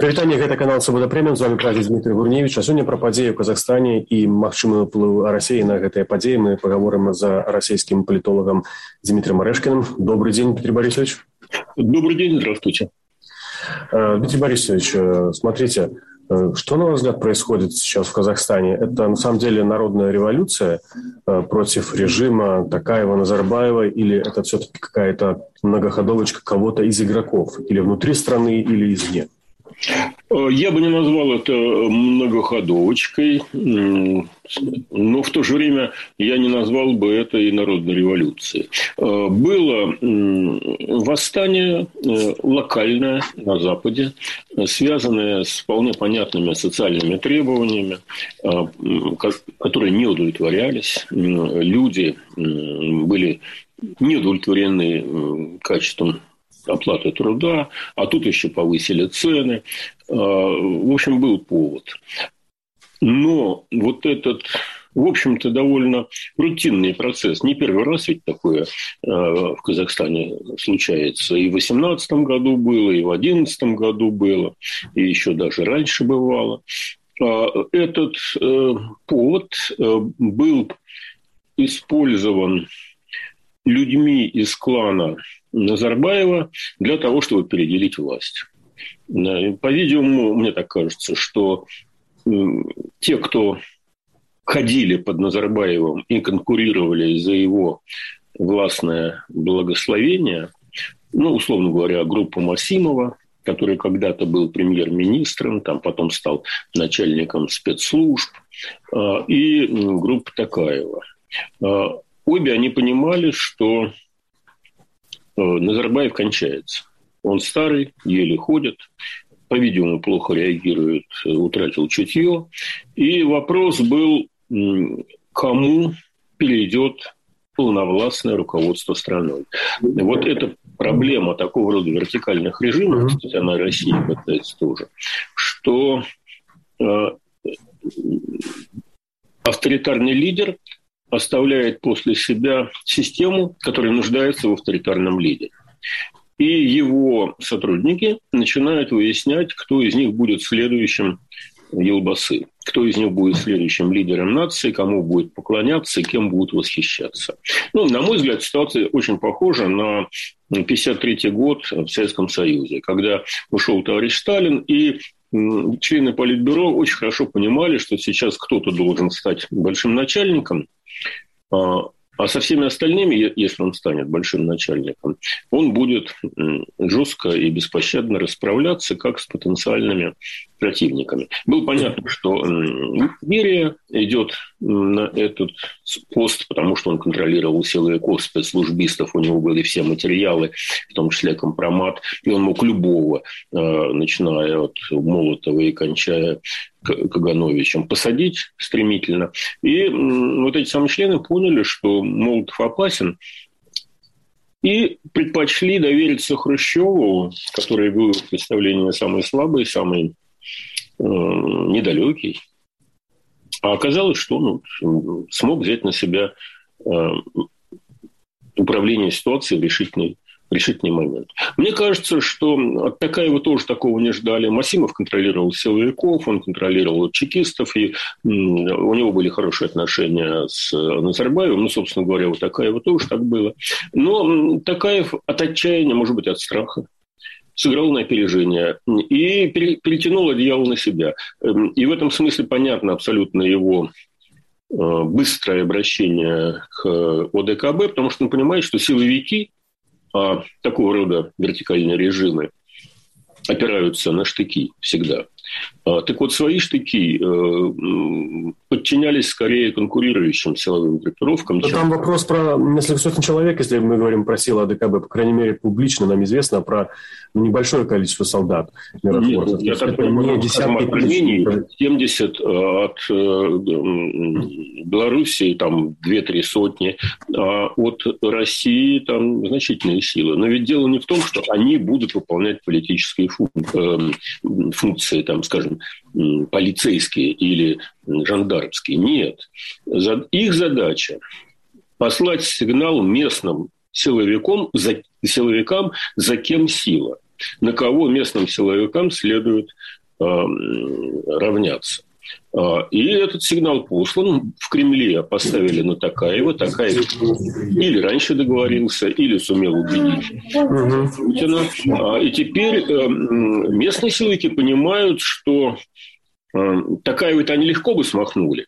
Прывітанне, гэта канал Свабода Прэміум, з вами прадзе Дмітрий Гурневич. А сёння пра падзеі ў Казахстане і магчымы ўплыў Расіі на гэтыя падзеі мы паговорым з расійскім палітолагам Дмитрием Орешкиным. Добрый день, Дмитрий Борисович. Добрый день, здравствуйте. Дмитрий Борисович, смотрите, что, на ваш взгляд, происходит сейчас в Казахстане? Это, на самом деле, народная революция против режима Токаева, Назарбаева, или это все-таки какая-то многоходовочка кого-то из игроков, или внутри страны, или извне? Я бы не назвал это многоходовочкой, но в то же время я не назвал бы это и народной революцией. Было восстание локальное на Западе, связанное с вполне понятными социальными требованиями, которые не удовлетворялись. Люди были не удовлетворены качеством оплаты труда, а тут еще повысили цены. В общем, был повод. Но вот этот, в общем-то, довольно рутинный процесс. Не первый раз ведь такое в Казахстане случается. И в 2018 году было, и в 2011 году было, и еще даже раньше бывало. Этот повод был использован людьми из клана Назарбаева для того, чтобы переделить власть. По-видимому, мне так кажется, что те, кто ходили под Назарбаевым и конкурировали за его властное благословение, условно говоря, группа Масимова, который когда-то был премьер-министром, там потом стал начальником спецслужб, и группа Токаева. Обе они понимали, что Назарбаев кончается. Он старый, еле ходит, по-видимому, плохо реагирует, утратил чутье. И вопрос был, кому перейдет полновластное руководство страной. Вот эта проблема такого рода вертикальных режимов, кстати, она России касается тоже, что авторитарный лидер оставляет после себя систему, которая нуждается в авторитарном лидере. И его сотрудники начинают выяснять, кто из них будет следующим Елбасы, кто из них будет следующим лидером нации, кому будет поклоняться и кем будут восхищаться. На мой взгляд, ситуация очень похожа на 1953 год в Советском Союзе, когда ушел товарищ Сталин, и члены Политбюро очень хорошо понимали, что сейчас кто-то должен стать большим начальником, а со всеми остальными, если он станет большим начальником, он будет жестко и беспощадно расправляться, как с потенциальными противниками. Было понятно, что Берия идет на этот пост, потому что он контролировал силовиков, спецслужбистов, у него были все материалы, в том числе компромат, и он мог любого, начиная от Молотова и кончая Кагановичем, посадить стремительно. И вот эти самые члены поняли, что Молотов опасен, и предпочли довериться Хрущеву, который был в представлении самый слабый, самый недалекий. А оказалось, что он смог взять на себя управление ситуацией в решительный момент. Мне кажется, что от Токаева тоже такого не ждали. Масимов контролировал силовиков, он контролировал чекистов, и у него были хорошие отношения с Назарбаевым. Собственно говоря, у Токаева тоже так было. Но Токаев от отчаяния, может быть, от страха, сыграл на опережение и перетянул одеяло на себя. И в этом смысле понятно абсолютно его быстрое обращение к ОДКБ, потому что он понимает, что силовики, такого рода вертикальные режимы опираются на штыки всегда. Так вот, свои штыки подчинялись скорее конкурирующим силовым группировкам. Там вопрос про несколько сотен человек, если мы говорим про силы АДКБ, по крайней мере, публично нам известно про небольшое количество солдат. Нет, я так понимаю, Армении 70 от Белоруссии, там 2-3 сотни, а от России там значительные силы. Но ведь дело не в том, что они будут выполнять политические функции, там, скажем, полицейские или жандармские. Нет. Их задача послать сигнал местным силовикам, за кем сила. на кого местным силовикам следует равняться. И этот сигнал послан. В Кремле поставили на Токаева. Токаев или раньше договорился, или сумел убедить Путина. И теперь местные силовики понимают, что Токаева-то они легко бы смахнули,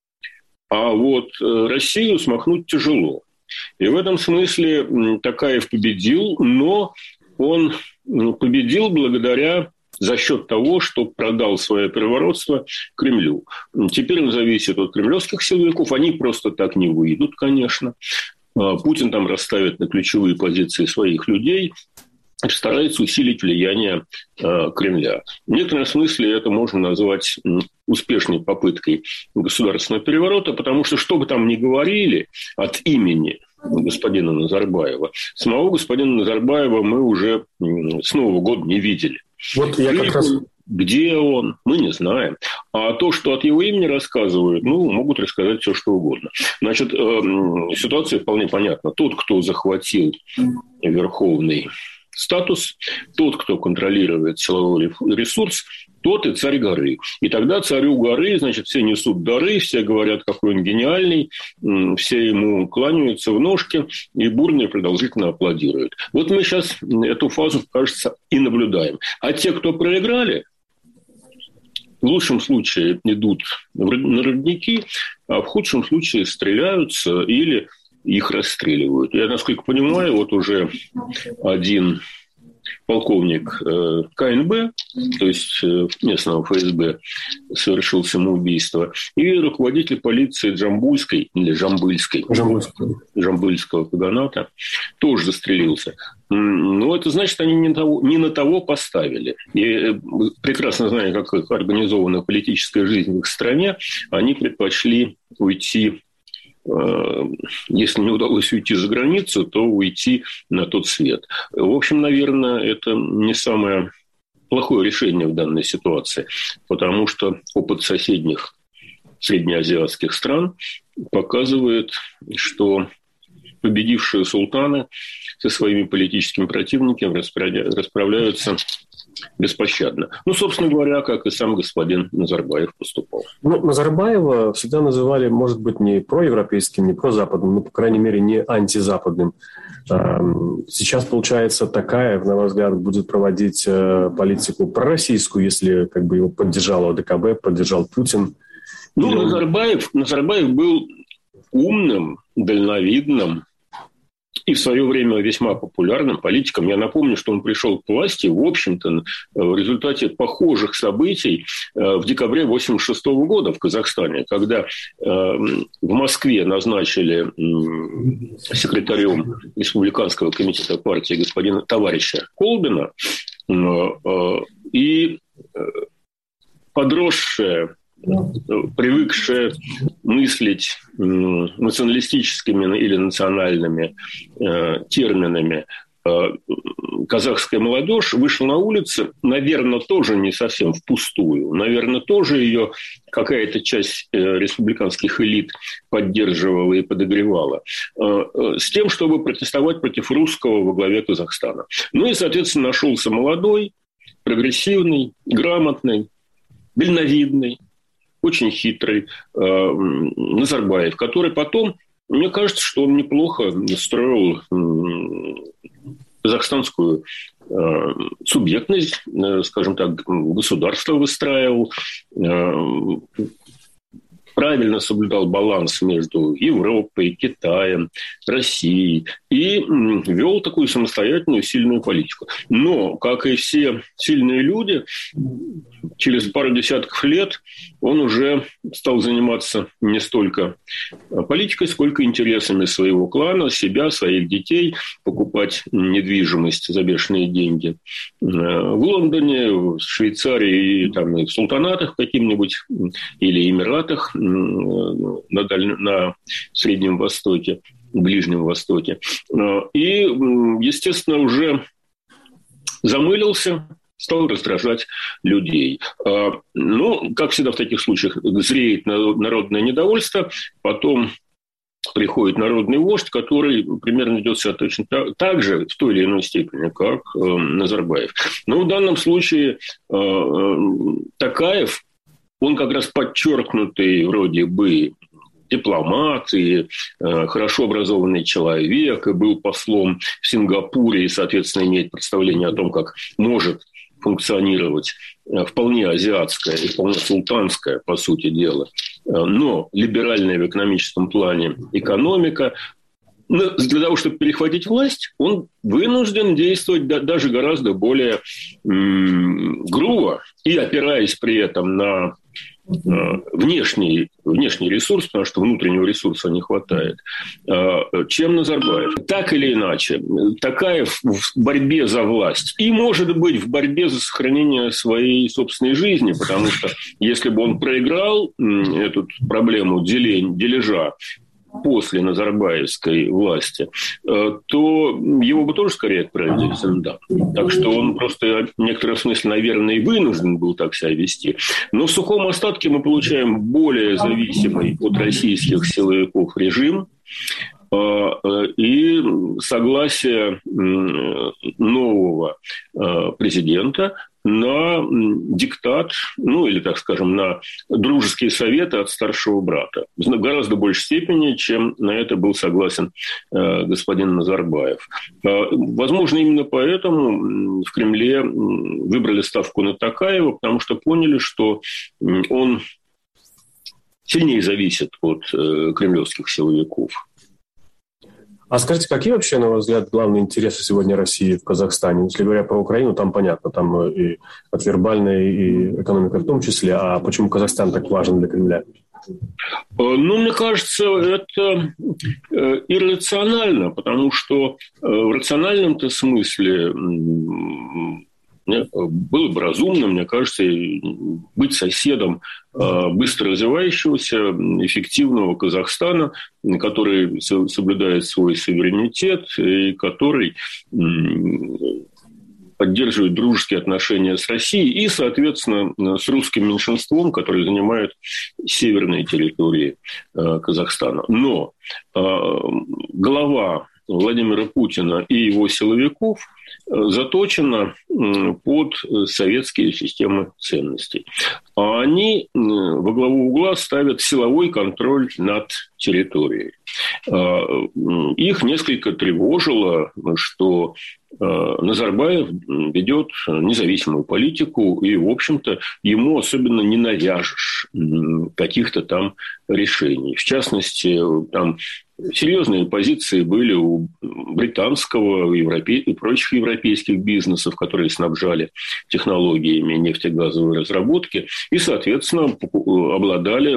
а вот Россию смахнуть тяжело. И в этом смысле Токаев победил, но он победил за счет того, что продал свое переворотство Кремлю. Теперь он зависит от кремлевских силовиков. Они просто так не выйдут, конечно. Путин там расставит на ключевые позиции своих людей, старается усилить влияние Кремля. В некотором смысле это можно назвать успешной попыткой государственного переворота, потому что бы там ни говорили от имени господина Назарбаева, самого господина Назарбаева мы уже с Нового года не видели. Вот я как раз... Где он, мы не знаем. А то, что от его имени рассказывают, могут рассказать все, что угодно. Значит, ситуация вполне понятна. Тот, кто захватил верховный статус, тот, кто контролирует силовой ресурс, тот и царь горы. И тогда царю горы, значит, все несут дары, все говорят, какой он гениальный, все ему кланяются в ножки и бурно и продолжительно аплодируют. Вот мы сейчас эту фазу, кажется, и наблюдаем. А те, кто проиграли, в лучшем случае идут на родники, а в худшем случае стреляются или их расстреливают. Я, насколько понимаю, вот уже один полковник КНБ, то есть местного ФСБ, совершил самоубийство, и руководитель полиции Джамбульской или Жамбыльского каганата тоже застрелился. Но это значит, они не на того поставили. И прекрасно зная, как организована политическая жизнь в их стране, они предпочли уйти. Если не удалось уйти за границу, то уйти на тот свет. В общем, наверное, это не самое плохое решение в данной ситуации, потому что опыт соседних среднеазиатских стран показывает, что победившие султаны со своими политическими противниками расправляются беспощадно. Собственно говоря, как и сам господин Назарбаев поступал. Назарбаева всегда называли, может быть, не проевропейским, не прозападным, но, по крайней мере, не антизападным. Сейчас, получается, Токаев, на ваш взгляд, будет проводить политику пророссийскую, если его поддержал ОДКБ, поддержал Путин. Назарбаев был умным, дальновидным и в свое время весьма популярным политиком. Я напомню, что он пришел к власти, в общем-то, в результате похожих событий в декабре 1986 года в Казахстане, когда в Москве назначили секретарем Республиканского комитета партии товарища Колбина, и подросшая, привыкшая мыслить националистическими или национальными терминами казахская молодежь вышла на улицы, наверное, тоже не совсем впустую. Наверное, тоже ее какая-то часть республиканских элит поддерживала и подогревала. С тем, чтобы протестовать против русского во главе Казахстана. И, соответственно, нашелся молодой, прогрессивный, грамотный, дальновидный, очень хитрый Назарбаев, который потом, мне кажется, что он неплохо строил казахстанскую субъектность, скажем так, государство выстраивал, правильно соблюдал баланс между Европой, Китаем, Россией и вел такую самостоятельную сильную политику. Но, как и все сильные люди, через пару десятков лет он уже стал заниматься не столько политикой, сколько интересами своего клана, себя, своих детей, покупать недвижимость за бешеные деньги в Лондоне, в Швейцарии, и в султанатах каким-нибудь или Эмиратах на Среднем Востоке, Ближнем Востоке. И, естественно, уже замылился, стал раздражать людей. Как всегда в таких случаях, зреет народное недовольство, потом приходит народный вождь, который примерно ведет себя точно так же, в той или иной степени, как Назарбаев. Но в данном случае Токаев, он как раз подчеркнутый вроде бы дипломат и хорошо образованный человек, и был послом в Сингапуре, и, соответственно, имеет представление о том, как может функционировать вполне азиатская и вполне султанская, по сути дела, но либеральная в экономическом плане экономика. Но для того, чтобы перехватить власть, он вынужден действовать даже гораздо более грубо и опираясь при этом на внешний ресурс, потому что внутреннего ресурса не хватает, чем Назарбаев. Так или иначе, Токаев в борьбе за власть и, может быть, в борьбе за сохранение своей собственной жизни, потому что если бы он проиграл эту проблему дележа после назарбаевской власти, то его бы тоже скорее отправили в Зиндан. Так что он просто в некотором смысле, наверное, и вынужден был так себя вести. Но в сухом остатке мы получаем более зависимый от российских силовиков режим и согласие нового президента на диктат, ну или, так скажем, на дружеские советы от старшего брата. В гораздо большей степени, чем на это был согласен господин Назарбаев. Возможно, именно поэтому в Кремле выбрали ставку на Токаева, потому что поняли, что он сильнее зависит от кремлевских силовиков. А скажите, какие вообще, на ваш взгляд, главные интересы сегодня России в Казахстане? Если говоря про Украину, там понятно, там и отвербальная, и экономика в том числе. А почему Казахстан так важен для Кремля? Ну, мне кажется, это иррационально, потому что в рациональном-то смысле было бы разумно, мне кажется, быть соседом быстро развивающегося, эффективного Казахстана, который соблюдает свой суверенитет и который поддерживает дружеские отношения с Россией и, соответственно, с русским меньшинством, которое занимает северные территории Казахстана. Но глава Владимира Путина и его силовиков заточена под советские системы ценностей. А они во главу угла ставят силовой контроль над территорией. Их несколько тревожило, что Назарбаев ведет независимую политику, и, в общем-то, ему особенно не навяжешь каких-то там решений. В частности, там серьезные позиции были у британского и прочих европейских бизнесов, которые снабжали технологиями нефтегазовой разработки и, соответственно, обладали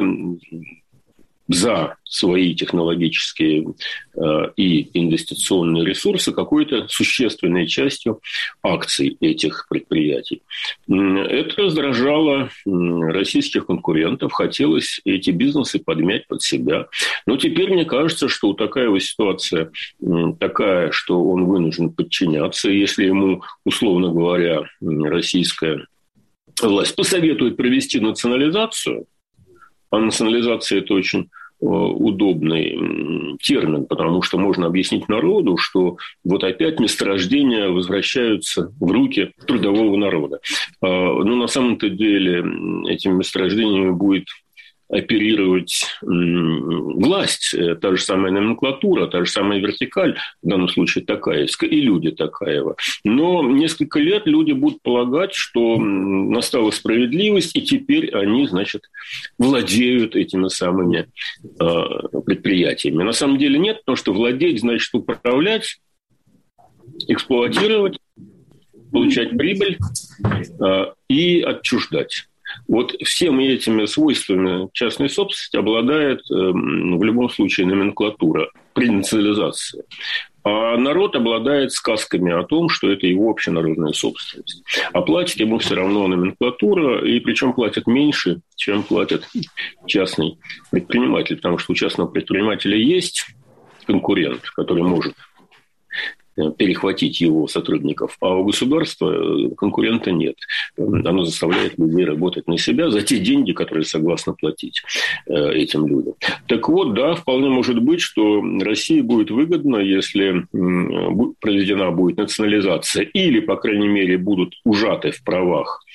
за свои технологические и инвестиционные ресурсы какой-то существенной частью акций этих предприятий. Это раздражало российских конкурентов, хотелось эти бизнесы подмять под себя. Но теперь мне кажется, что такая вот ситуация такая, что он вынужден подчиняться, если ему, условно говоря, российская власть посоветует провести национализацию, а национализация – это очень удобный термин, потому что можно объяснить народу, что вот опять месторождения возвращаются в руки трудового народа. Но на самом-то деле этими месторождениями будет оперировать власть, та же самая номенклатура, та же самая вертикаль, в данном случае Токаевская, и люди Токаева. Но несколько лет люди будут полагать, что настала справедливость, и теперь они, значит, владеют этими самыми предприятиями. На самом деле нет, потому что владеть значит управлять, эксплуатировать, получать прибыль и отчуждать. Вот всеми этими свойствами частной собственности обладает в любом случае номенклатура при национализации. А народ обладает сказками о том, что это его общенародная собственность. А платит ему все равно номенклатура, и причем платят меньше, чем платит частный предприниматель. Потому что у частного предпринимателя есть конкурент, который может перехватить его сотрудников, а у государства конкурента нет. Оно заставляет людей работать на себя за те деньги, которые согласно платить этим людям. Так вот, да, вполне может быть, что России будет выгодно, если проведена будет национализация или, по крайней мере, будут ужаты в правах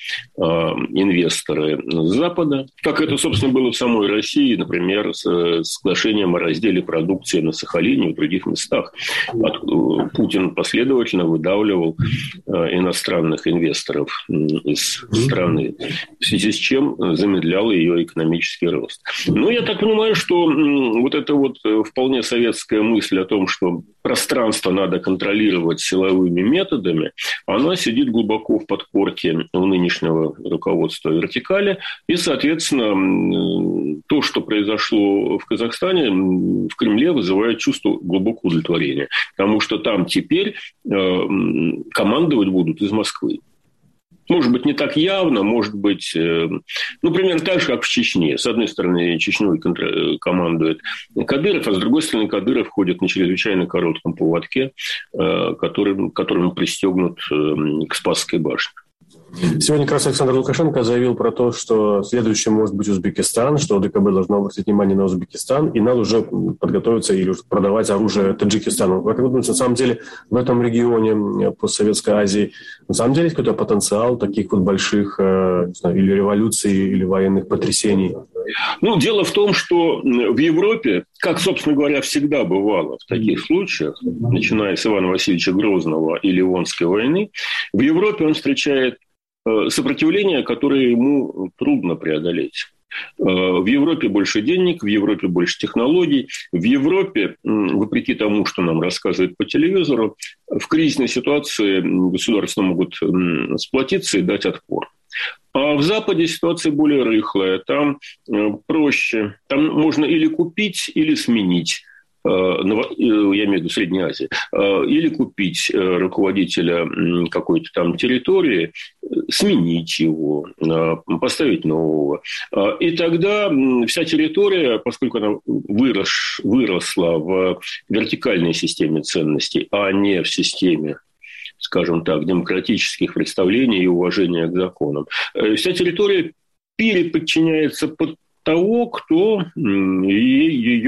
инвесторы Запада, как это, собственно, было в самой России, например, с соглашением о разделе продукции на Сахалине и в других местах. Путин последовательно выдавливал иностранных инвесторов из страны, в связи с чем замедлял ее экономический рост. Но я так понимаю, что вот эта вот вполне советская мысль о том, что пространство надо контролировать силовыми методами, она сидит глубоко в подкорке у нынешнего руководства вертикали. И, соответственно, то, что произошло в Казахстане, в Кремле вызывает чувство глубокого удовлетворения. Потому что там теперь командовать будут из Москвы. Может быть, не так явно, может быть, примерно так же, как в Чечне. С одной стороны, Чечней командует Кадыров, а с другой стороны, Кадыров ходит на чрезвычайно коротком поводке, которым пристегнут к Спасской башне. Сегодня как раз Александр Лукашенко заявил про то, что следующим может быть Узбекистан, что ДКБ должно обратить внимание на Узбекистан, и надо уже подготовиться или продавать оружие Таджикистану. Как вы думаете, на самом деле в этом регионе постсоветской Азии на самом деле есть какой-то потенциал таких вот больших или революций, или военных потрясений? Дело в том, что в Европе, как, собственно говоря, всегда бывало в таких случаях, начиная с Ивана Васильевича Грозного и Ливонской войны, в Европе он встречает сопротивление, которое ему трудно преодолеть. В Европе больше денег, в Европе больше технологий. В Европе, вопреки тому, что нам рассказывают по телевизору, в кризисной ситуации государства могут сплотиться и дать отпор. А в Западе ситуация более рыхлая, там проще. Там можно или купить, или сменить. Я имею в виду Средней Азии, или купить руководителя какой-то там территории, сменить его, поставить нового. И тогда вся территория, поскольку она выросла в вертикальной системе ценностей, а не в системе, скажем так, демократических представлений и уважения к законам, вся территория переподчиняется под того, кто ей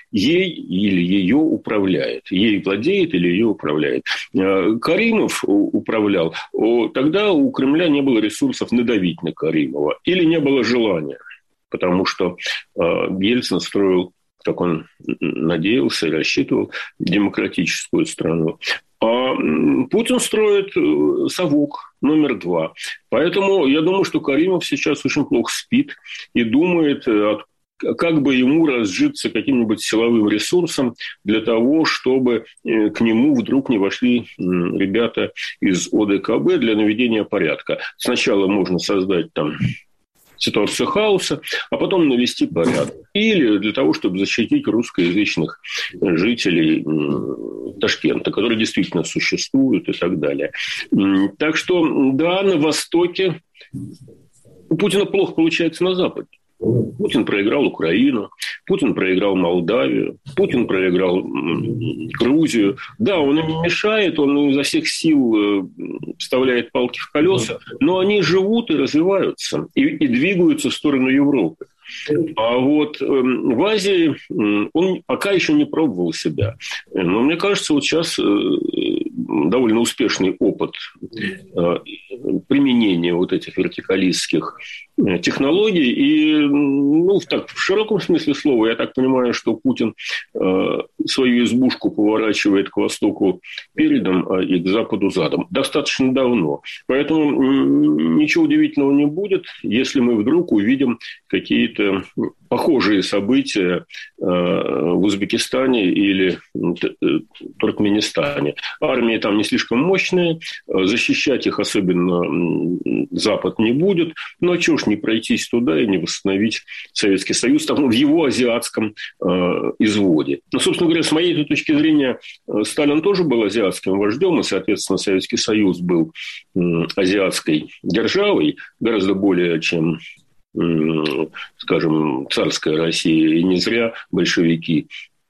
или ее управляет. Ей владеет или ее управляет. Каримов управлял. Тогда у Кремля не было ресурсов надавить на Каримова. Или не было желания. Потому что Ельцин строил, как он надеялся и рассчитывал, демократическую страну. А Путин строит совок номер 2. Поэтому я думаю, что Каримов сейчас очень плохо спит и думает, как бы ему разжиться каким-нибудь силовым ресурсом для того, чтобы к нему вдруг не вошли ребята из ОДКБ для наведения порядка. Сначала можно создать там ситуацию хаоса, а потом навести порядок. Или для того, чтобы защитить русскоязычных жителей Ташкента, которые действительно существуют и так далее. Так что, да, на Востоке у Путина плохо получается на Западе. Путин проиграл Украину, Путин проиграл Молдавию, Путин проиграл Грузию. Да, он им мешает, он изо всех сил вставляет палки в колеса, но они живут и развиваются, и двигаются в сторону Европы. А вот в Азии он пока еще не пробовал себя. Но мне кажется, вот сейчас довольно успешный опыт применения вот этих вертикалистских технологий. И в широком смысле слова, я так понимаю, что Путин свою избушку поворачивает к востоку передом, и к западу задом. Достаточно давно. Поэтому ничего удивительного не будет, если мы вдруг увидим какие-то похожие события в Узбекистане или Туркменистане. Армии там не слишком мощные, защищать их особенно Запад не будет. Но чего ж не пройтись туда и не восстановить Советский Союз там, в его азиатском изводе. Но, собственно говоря, с моей точки зрения, Сталин тоже был азиатским вождем, и, соответственно, Советский Союз был азиатской державой гораздо более, чем, скажем, царская Россия. И не зря большевики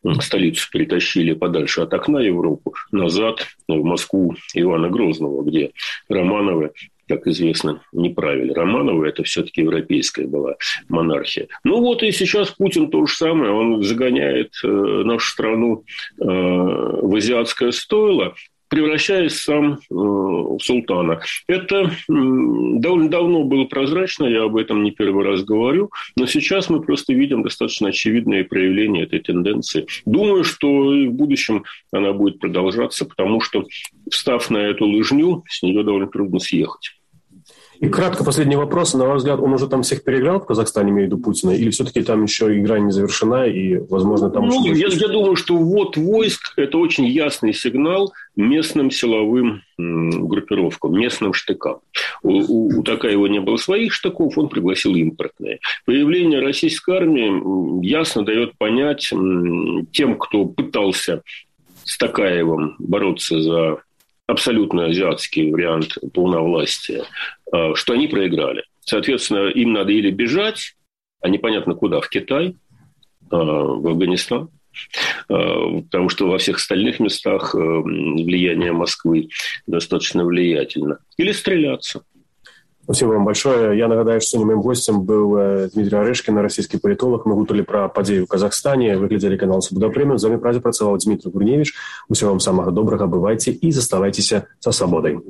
столицу перетащили подальше от окна Европу, назад в Москву Ивана Грозного, где Романовы, как известно, не правили. Романовы – это все-таки европейская была монархия. Ну вот и сейчас Путин то же самое. Он загоняет нашу страну в азиатское стойло, превращаясь сам в султана. Это довольно давно было прозрачно, я об этом не первый раз говорю, но сейчас мы просто видим достаточно очевидные проявления этой тенденции. Думаю, что и в будущем она будет продолжаться, потому что, встав на эту лыжню, с нее довольно трудно съехать. И кратко последний вопрос. На ваш взгляд, он уже там всех переиграл в Казахстане, имею в виду Путина, или все-таки там еще игра не завершена, и, возможно, там... Я думаю, что ввод войск – это очень ясный сигнал местным силовым группировкам, местным штыкам. У Токаева не было своих штыков, он пригласил импортные. Появление российской армии ясно дает понять тем, кто пытался с Токаевым бороться за абсолютно азиатский вариант полновластия, что они проиграли. Соответственно, им надо или бежать, а непонятно куда, в Китай, в Афганистан, потому что во всех остальных местах влияние Москвы достаточно влиятельно, или стреляться. Спасибо вам большое. Я нагадаю, что сёння моим гостем был Дмитрий Орешкин, российский политолог. Мы говорили про падзеі ў Казахстане. Вы глядзелі канал Свабода Прэміум. З вами працаваў Дмитрий Гурневич. Усего вам самого доброго. Бывайте и заставайтесь со свободой.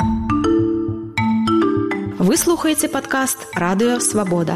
Вы слухаете подкаст «Радио Свобода».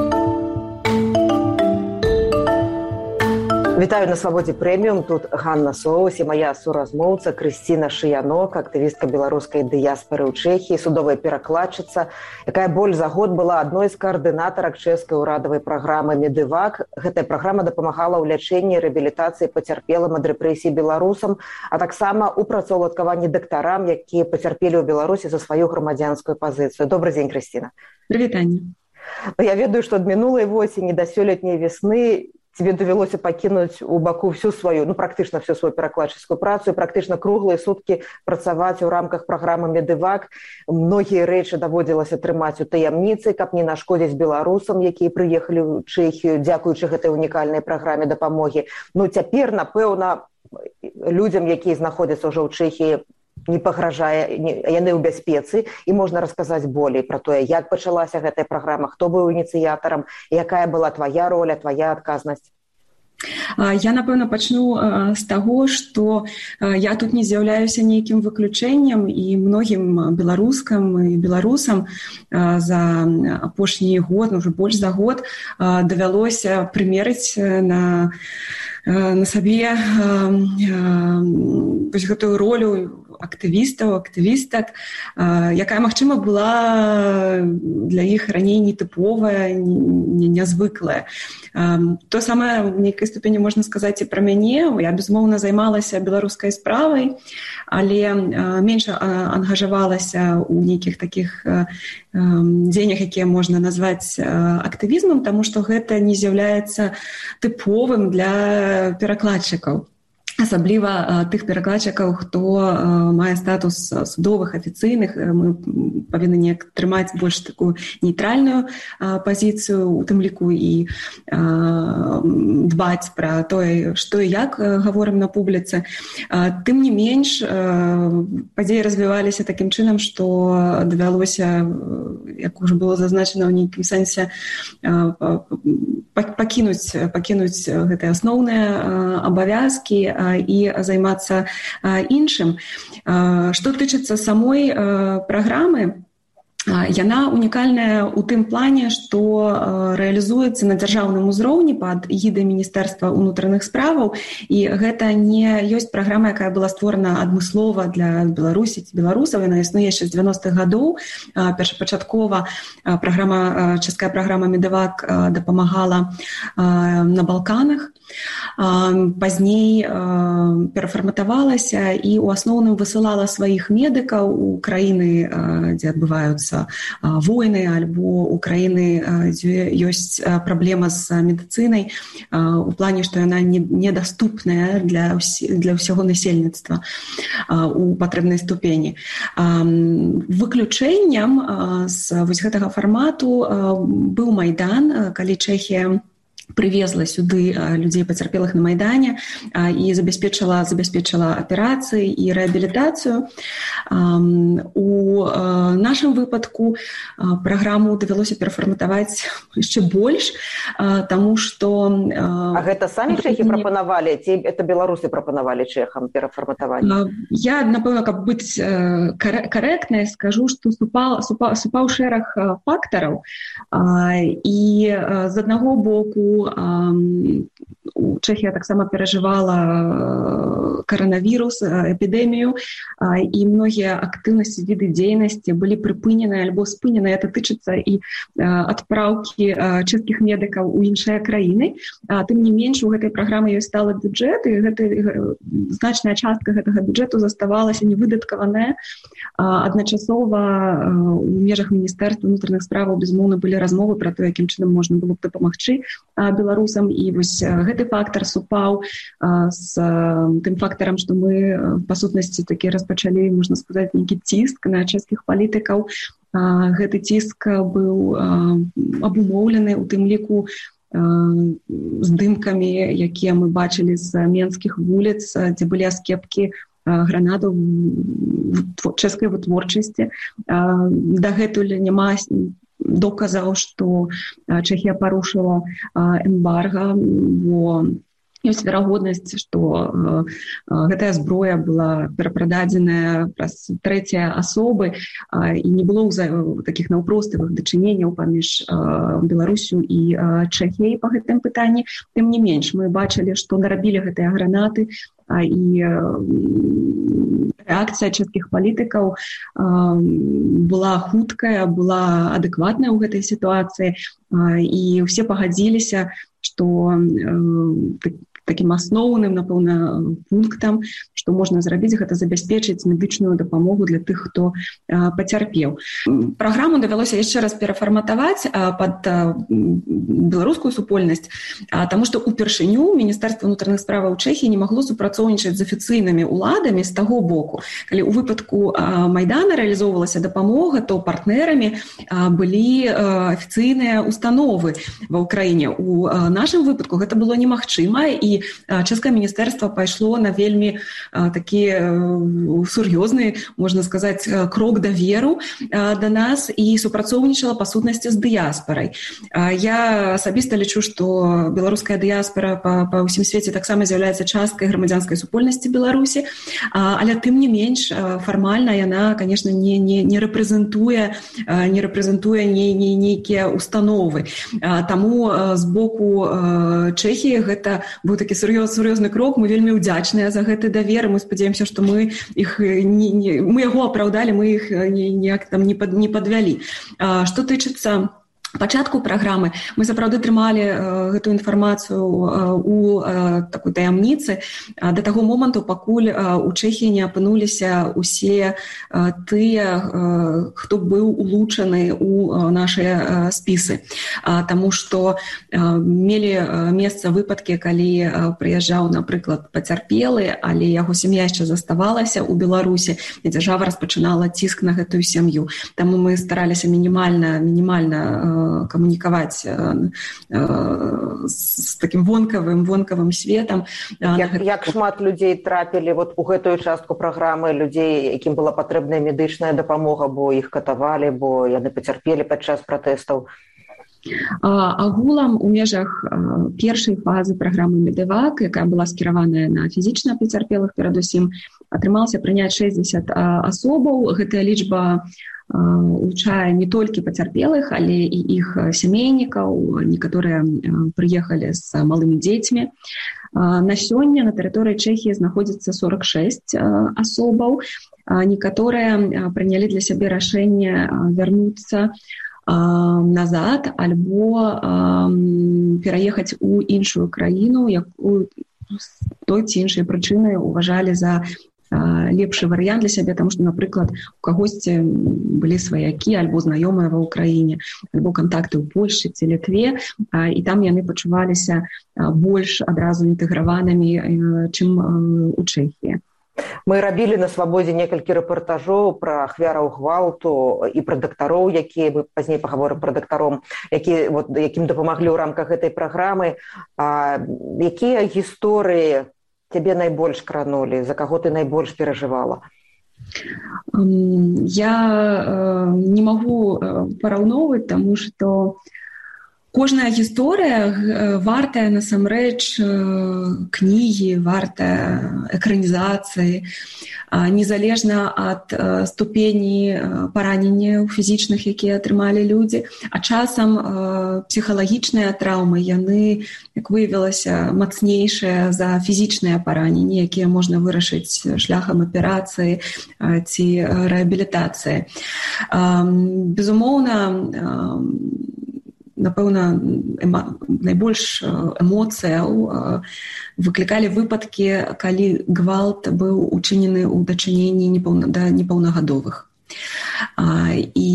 Вітаю на Свабодзе Прэміум. Тут Ганна Соус і моя суразмоўца Крысціна Шыянок, актывістка беларускай дыяспары ў Чэхіі, судовая перакладчыца, якая больш за год была адной з каардынатарак чэшскай урадавай праграмы «Медывак». Гэтая праграма дапамагала ў лячэнні і рэабілітацыі пацярпелым ад рэпрэсій беларусам, а таксама ў працаўладкаванні дактарам, якія пацярпелі ў Беларусі за сваю грамадзянскую пазіцыю. Добрый дзень, Крысціна. Прывітанне. Я ведаю, што ад мінулай восені да сёлетняй весны тебе давялося пакінуць у баку всю сваю, практычна всю сваю перакладчыцкую працу, практычна круглыя суткі працаваць у рамках праграмы «Медывак». Многія рэчы даводзілася трымаць у таямніцы, каб не нашкодзіць беларусам, якія прыехалі ў Чэхію, дзякуючы гэтай унікальнай праграме дапамогі. Цяпер, напэўна, людзям, якія знаходзяцца ўжо ў Чэхіі, не пагражае, яны ў бяспецы, і можна расказаць болей пра тое, як пачалася гэтая праграма, хто быў ініцыятарам, якая была твая роля, твая адказнасць. Я, напэўна, пачну з таго, што я тут не з'яўляюся нейкім выключэннем, і многім беларускам і беларусам за апошні год, уже больш за год, давялося прымерыць на сабе гэтую ролю актывістаў, актывістак, якая, магчыма, была для іх раней нетыповая, нязвыклая. То самае в нейкай ступені можна сказаць і пра мяне. Я, безумоўна, займалася беларускай справай, але менш ангажавалася ў нейкіх такіх дзеяннях, якія можна назваць актывізмам, таму што гэта не з'яўляецца тыповым для перакладчыкаў. Асабліва тых перакладчыкаў, хто мае статус судовых, афіцыйных, мы павінны неяк трымаць больш такую нейтральную пазіцыю, у тым ліку і дбаць пра тое, што і як гаворым на публіцы. Тым не менш, падзеі развіваліся такім чынам, што давялося, як ужо было зазначана ў нейкім сэнсе, пакінуць гэтыя асноўныя абавязкі і займацца іншым. Што тычыцца самой праграмы, яна унікальная ў тым плане, што рэалізуецца на дзяржаўным узроўні пад эгідай Міністэрства ўнутраных справаў, і гэта не ёсць праграма, якая была створана адмыслова для Беларусі ці беларусаў. Яна існуе яшчэ з 90-х гадоў. Першапачаткова чэшская праграма «Медывак» дапамагала на Балканах. Пазней перафарматавалася і ў асноўным высылала сваіх медыкаў у краіны, дзе адбываюцца войны, альбо у краіны, дзе ёсць праблема з медыцынай, у плане, што яна недаступная для ўсяго насельніцтва у патрэбнай ступені. Выключэннем з вось гэтага фармату быў Майдан, калі Чэхія привезла сюды людзей пацярпелых на Майдане і забяспечыла аперацыі і рэабілітацыю. У нашым выпадку праграму давялося перафарматаваць яшчэ больш, таму што... А гэта самі чэхі прапанавалі? Ці это беларусы прапанавалі чэхам перафарматаваць? Я, напэўна, каб быць карэктнай, скажу, што супаў шэраг фактараў. І з аднаго боку Чэхія таксама перажывала каранавірус, эпідэмію, і многія актыўнасці, віды дзейнасці былі прыпынены альбо спынены. Это тычыцца і адпраўкі чэшскіх медыкаў у іншыя краіны. Тым не менш, у гэтай праграмы ёсць сталы бюджэт, і значная частка гэтага бюджэту заставалася невыдаткаваная. Адначасова у межах Міністэрства ўнутраных справаў, безумоўна, былі размовы пра то, якім чынам можна было б дапамагчы беларусам. І вось гэты фактар супаў з тым фактарам, што мы, па сутнасці, такі распачалі, можна сказаць, нейкі ціск на чэшскіх палітыкаў. Гэты ціск быў абумоўлены, у тым ліку, здымкамі, якія мы бачылі з менскіх вуліц, дзе былі аскепкі гранатаў чэшскай вытворчасці. Дагэтуль няма доказаў, што Чэхія парушыла эмбарга, бо ёсць верагоднасць, што гэтая зброя была перапрададзеная праз трэція асобы, і не было такіх наўпроставых дачыненняў паміж Беларусю і Чэхіяй па гэтым пытанні. Тым не менш, мы бачылі, што нарабілі гэтыя гранаты, і рэакцыя чэшскіх палітыкаў была хуткая, была адэкватная ў гэтай сітуацыі, і ўсе пагадзіліся, што такім асноўным, напэўна, пунктам, што можна зрабіць, гэта забяспечыць медычную дапамогу для тых, хто пацярпеў. Праграму давялося яшчэ раз перафарматаваць пад беларускую супольнасць, таму што ўпершыню Міністэрства ўнутраных справаў Чэхіі не магло супрацоўнічаць з афіцыйнымі ўладамі з таго боку. Калі ў выпадку Майдана рэалізоўвалася дапамога, то партнерамі былі афіцыйныя установы ва ўкраіне. У нашым выпадку гэта было немагчыма, і чэшскае міністэрства пайшло на вельмі такі сур'ёзны, можна сказаць, крок даверу да нас і супрацоўнічала па сутнасці з дыяспарай. Я асабіста лічу, што беларуская дыяспара па ўсім свеце таксама з'яўляецца часткай грамадзянскай супольнасці Беларусі, але тым не менш фармальна яна, канешне, не рэпрэзентуе нейкія установы. Таму з боку Чэхіі гэта быў такі сур'ёзны крок. Мы вельмі ўдзячныя за гэты давер. Мы спадзяемся, што мы яго апраўдалі, мы іх ніяк там не падвялі. Што тычыцца пачатку праграмы, мы сапраўды трымалі гэту інфармацыю у такой таямніцы да таго моманту, пакуль у Чэхіі не апынуліся усе тыя, хто быў улучаны ў нашыя спісы. Таму што мелі месца выпадкі, калі прыязджаў, напрыклад, пацярпелы, але яго сям'я яшчэ заставалася ў Беларусі, і дзяржава распачынала ціск на гэтую сям'ю. Таму мы стараліся мінімальна камунікаваць з такім вонкавым светам. Як шмат людзей трапілі вот у гэтую частку праграмы, людзей, якім была патрэбная медычная дапамога, бо іх катавалі, бо яны пацярпелі падчас пратэстаў? Агулам у межах першай фазы праграмы Медэвак, якая была скіраваная на фізічна пацярпелых перадусім, атрымалася прыняць 60 асобаў. Гэтая лічба улучшае не толькі пацярпелых, але і іх сямейнікаў, некаторыя прыехалі з малымі дзецьмі. На сёння на тэрыторыі Чэхіі знаходзіцца 46 асобаў. Некаторыя прынялі для сябе рашэнне вярнуцца назад альбо пераехаць у іншую краіну, якую з той ці іншай прычынай уважалі за лепшы варыянт для сябе, таму што, напрыклад, у кагосьці былі сваякі альбо знаёмыя ва ўкраіне, альбо кантакты ў Польшчы ці Літве, і там яны пачуваліся больш адразу інтэграванымі, чым у Чэхіі. Мы рабілі на свабодзе некалькі рэпартажоў пра ахвяраў гвалту і пра дактароў, якія мы пазней пагаворым пра дактаром, якім дапамаглі ў рамках гэтай праграмы. Якія гісторыі цябе найбольш кранулі, за каго ты найбольш перажывала? Я не магу параўноўваць, таму што кожная гісторыя вартая насамрэч кнігі, вартая экранізацыі, незалежна ад ступені паранення фізічных, якія атрымалі людзі. А часам псіхалагічныя траўмы, яны, як выявілася, мацнейшыя за фізічныя параненні, якія можна вырашыць шляхам аперацыі ці рэабілітацыі. Безумоўна, напэўна, найбольш эмоцыяў выклікалі выпадкі, калі гвалт быў учынены ў дачыненні да непаўнагадовых. І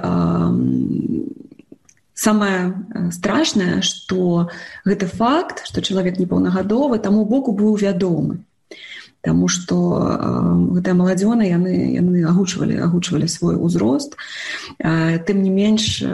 самае страшнае, што гэты факт, што чалавек непаўнагадовы, таму боку быў вядомы. Таму што гэтыя маладзёны, яны агучвалі свой узрост. Тым не менш,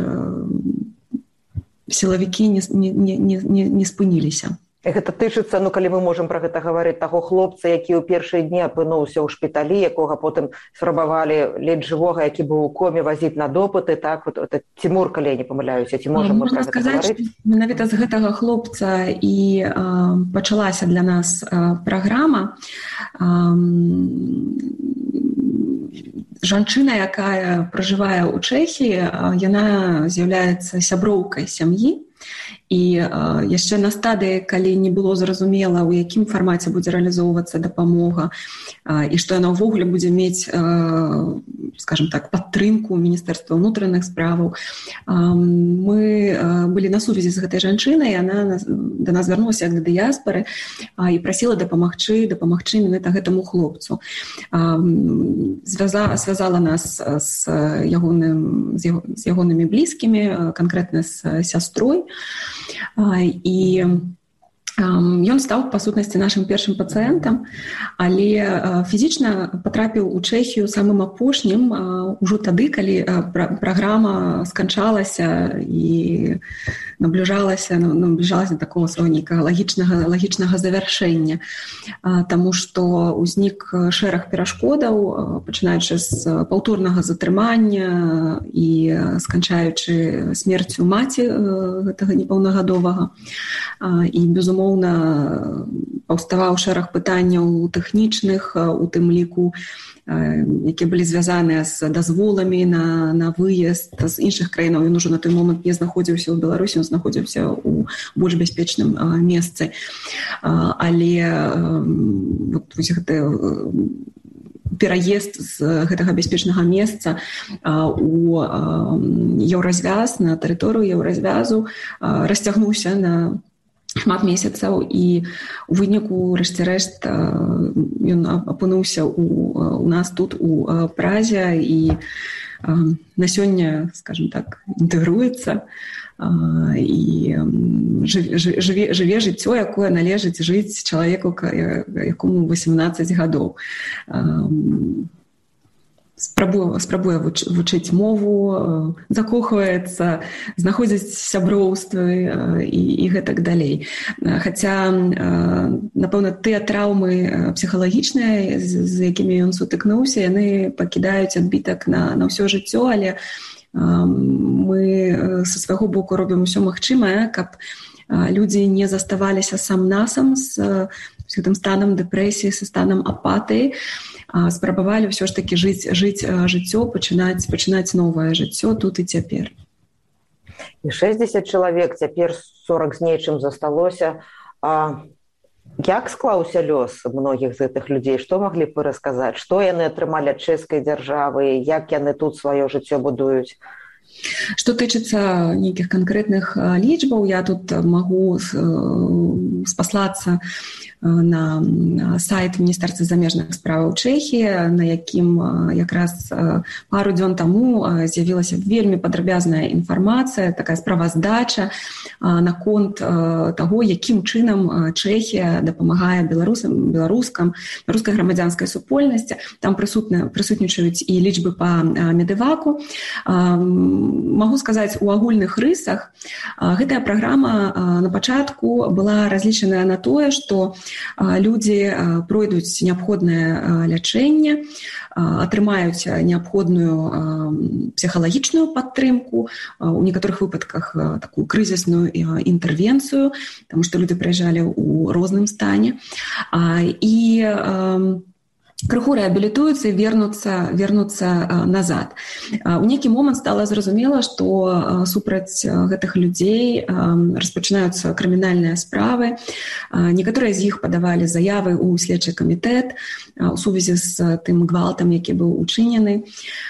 сілавікі не спыніліся. Гэта тычыцца, калі мы можам пра гэта гаварыць, таго хлопца, які ў першыя дні апынуўся ў шпіталі, якога потым спрабавалі ледзь жывога, які быў у коме, вазіць на допыты, так? Цімур, калі я не памыляюся, ці можам мы пра гэта гаварыць? Менавіта з гэтага хлопца і пачалася для нас праграма. Жанчына, якая пражывае ў Чэхіі, яна з'яўляецца сяброўкай сям'і. І яшчэ на стадыі, калі не было зразумела, у якім фармаце будзе рэалізоўвацца дапамога і што яна ўвогуле будзе мець, скажем так, падтрымку Міністэрства ўнутраных справаў, мы былі на сувязі з гэтай жанчынай, яна да нас звярнулася як да дыяспары і прасіла дапамагчы менавіта гэтаму хлопцу. Звязала нас з ягонымі блізкімі, канкрэтна з сястрой, і ён стаў, па сутнасці, нашым першым пацыентам, але фізічна патрапіў у Чэхію самым апошнім, ужо тады, калі праграма сканчалася і набліжалася до такого свайго нейкага лагічнага завяршэння. Таму што ўзнік шэраг перашкодаў, пачынаючы з паўторнага затрымання і сканчаючы смерцю маці гэтага непаўнагадовага. І, безумоўна, паўставаў шэраг пытанняў тэхнічных, у тым ліку, якія былі звязаныя з дазволамі на выезд з іншых краінаў. Ён ужо на той момант не знаходзіўся ў Беларусі, ён знаходзіўся ў больш бяспечным месцы. Але гэты пераезд з гэтага бяспечнага месца у еўразвяз, на тэрыторыю еўразвязу расцягнуўся на шмат месяцаў, і у выніку, рэшце-рэшт, ён апынуўся у нас тут, у Празе, і на сёння, скажем так, інтэгруецца і жыве жыццё, якое належыць жыць чалавеку, якому 18 гадоў. Спрабуе вучыць мову, закохваецца, знаходзіць сяброўствы і гэтак далей. Хаця, напэўна, тыя траўмы псіхалагічныя, з якімі ён сутыкнуўся, яны пакідаюць адбітак на ўсё жыццё, але мы са свайго боку робім усё магчымае, каб людзі не заставаліся сам-насам з гэтым станам дэпрэсіі, са станам апатыі, спрабавалі ўсё ж такі жыць жыццё, пачынаць новае жыццё тут і цяпер. І 60 чалавек, цяпер 40 з нечым засталося. Як склаўся лёс многіх з гэтых людзей? Што маглі б вы расказаць? Што яны атрымалі ад чэшскай дзяржавы? Як яны тут сваё жыццё будуюць? Што тычыцца нейкіх канкрэтных лічбаў, я тут магу спаслацца на сайт Міністэрства замежных справаў Чэхіі, на якім якраз пару дзён таму з'явілася вельмі падрабязная інфармацыя, такая справаздача наконт таго, якім чынам Чэхія дапамагае беларускай грамадзянскай супольнасці. Там прысутнічаюць і лічбы па Медэваку. Магу сказаць, у агульных рысах гэтая праграма на пачатку была разлічаная на тое, што людзі пройдуць неабходнае лячэнне, атрымаюць неабходную псіхалагічную падтрымку, у некаторых выпадках такую крызісную інтэрвенцыю, таму што людзі прыязджалі ў розным стане. І крыху рэабілітуюцца і вернуцца назад. У нейкі момант стала зразумела, што супраць гэтых людзей распачынаюцца крымінальныя справы. Некаторыя з іх падавалі заявы ў следчы камітэт у сувязі з тым гвалтам, які быў учынены.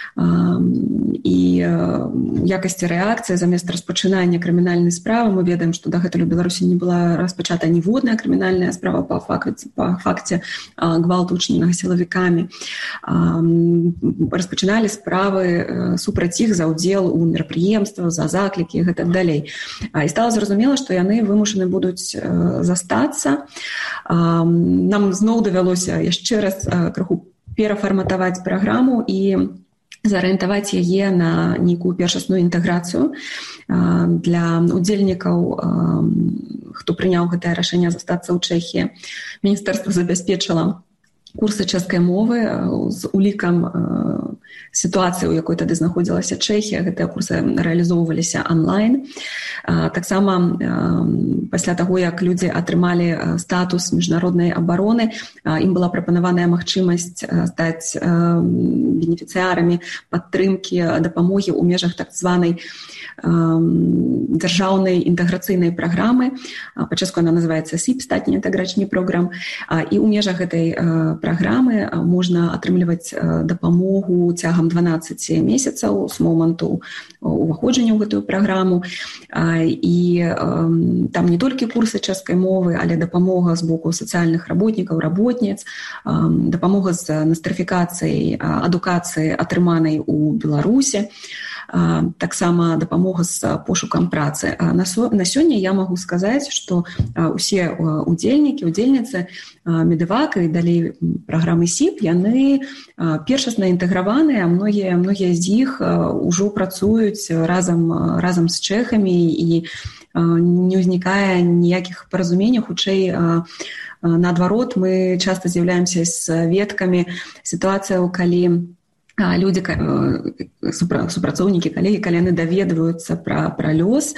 І у якасці рэакцыі замест распачынання крымінальнай справы мы ведаем, што дагэтуль у Беларусі не была распачата ніводная крымінальная справа па факце гвалту учыненага сілавікамі. Распачыналі справы супраць іх за ўдзел у мерапрыемствах, за заклікі і гэтак далей. І стала зразумела, што яны вымушаны будуць застацца. Нам зноў давялося яшчэ раз крыху перафарматаваць праграму і зарыентаваць яе на нейкую першасную інтэграцыю для удзельнікаў, хто прыняў гэтае рашэнне застацца ў Чэхіі. Міністэрства забяспечыла курсы чэшскай мовы з улікам сітуацыі, у якой тады знаходзілася Чэхія. Гэтыя курсы рэалізоўваліся онлайн. Таксама пасля таго, як людзі атрымалі статус міжнароднай абароны, ім была прапанаваная магчымасць стаць бенефіцыярамі падтрымкі дапамогі ў межах так званай дзяржаўнай інтэграцыйнай праграмы. Па-чэшску она называецца СІП, статні інтэграчны програм. І ў межах гэтай праграмы можна атрымліваць дапамогу цягам 12 месяцаў з моманту уваходжання ў гэтую праграму. І там не толькі курсы чэшскай мовы, але дапамога з боку сацыяльных работнікаў, работніц, дапамога з настрафікацыяй адукацыі, атрыманай у Беларусі, таксама дапамога з пошукам працы. На сёння я магу сказаць, што усе удзельніцы Медэвака і далей праграмы СІП, яны першасна інтэграваныя, многія з іх ужо працуюць разам з чэхамі і не ўзнікае ніякіх паразуменняў, хутчэй наадварот, мы часта з'яўляемся сведкамі сітуацыяў, калі людзі, супрацоўнікі, калегі, калі яны даведваюцца пра лёс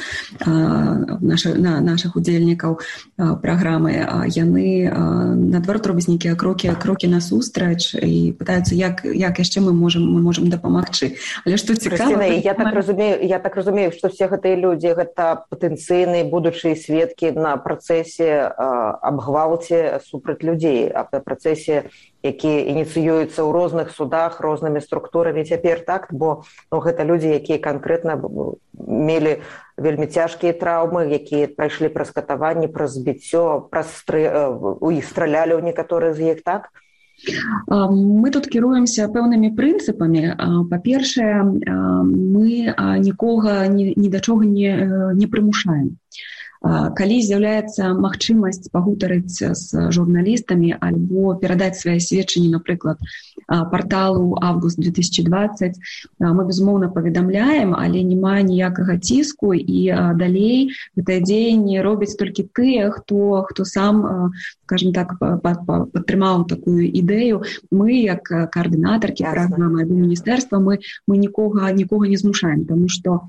нашых удзельнікаў праграмы, яны наадварот робяць нейкія крокі насустрач і пытаюцца, як яшчэ мы можам дапамагчы. Але што цікава... Крысціна, я так разумею, што все гэтыя людзі гэта патэнцыйныя будучыя сведкі на працэсе аб гвалце супраць людзей, аб працэсе, які ініцыююцца ў розных судах, рознымі структурамі цяпер, так? Бо гэта людзі, якія канкрэтна мелі вельмі цяжкія траўмы, якія прайшлі праз катаванні, праз збіццё, у іх стралялі ў некаторыя з іх, так? Мы тут кіруемся пэўнымі прынцыпамі. Па-першае, мы нікога ні да чога не прымушаем. Калі з'яўляецца магчымасць пагутарыць з журналістамі альбо перадаць свае сведчанні, напрыклад, парталу «Август 2020», мы, безумоўна, паведамляем, але няма ніякага ціску, і далей гэтае дзеянне робяць толькі тыя, хто сам, скажем так, падтрымаў такую ідэю. Мы, як каардынатаркі праграмы альбо міністэрства, мы нікога не змушаем, таму што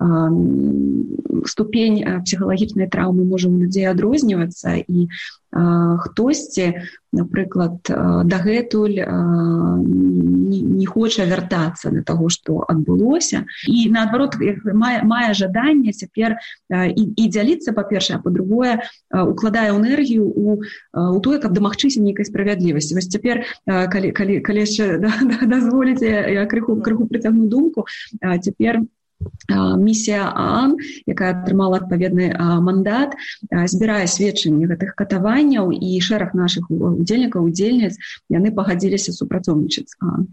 ступень псіхалагічнай траўмы можа ў людзей адрознівацца, і хтосьці, напрыклад, дагэтуль не хоча вяртацца да таго, што адбылося, і наадварот мае жаданне цяпер і дзяліцца, па-першае, а па-другое, укладае энергію у тое, каб дамагчыся нейкай справядлівасці. Вось цяпер, калі яшчэ дазволіце, я крыху прыцягну думку, цяпер місія ААН, якая атрымала адпаведны мандат, збірае сведчанні гэтых катаванняў, і шэраг нашых удзельнікаў, удзельніц, яны пагадзіліся супрацоўнічаць з ААН.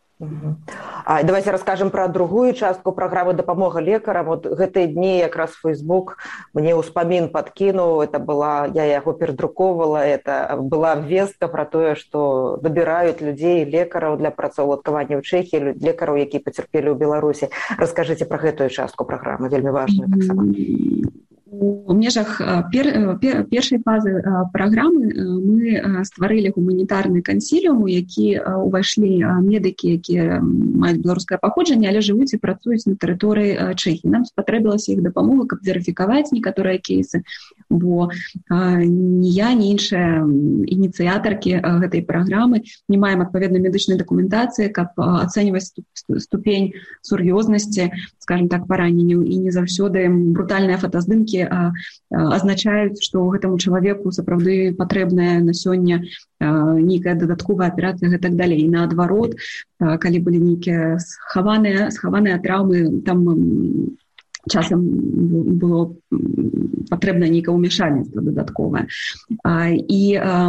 Давайте расскажем про другую частку программы «Дапамога лекарам». Вот гэтыя дні якраз Facebook мне ўспамін подкинул, это была, я яго перадрукоўвала, это была вестка про тое, что добирают людей, лекараў для працаўладкавання ў Чэхіі, лекараў, якія пацярпелі ў Беларусі. Расскажите про гэтую частку программы, вельмі важную таксама. У межах першай фазы праграмы мы стварылі гуманітарны кансіліум, у які ўвайшлі медыкі, якія маюць беларускае паходжанне, але жывуць і працуюць на тэрыторыі Чэхіі. Нам спатрэбілася іх дапамога, каб верыфікаваць некаторыя кейсы, бо ні я, ні іншыя ініцыятаркі гэтай праграмы не маем адпаведнай медычнай дакументацыі, каб ацэньваць ступень сур'ёзнасці, скажем так, параненняў, і не заўсёды брутальныя фотаздымкі азначаюць, што гэтаму чалавеку сапраўды патрэбная на сёння нейкая дадатковая аперацыя і так далей. І наадварот, калі былі нейкія схаваныя траўмы, там часам было патрэбна нейкае ўмяшальніцтва дадатковае. І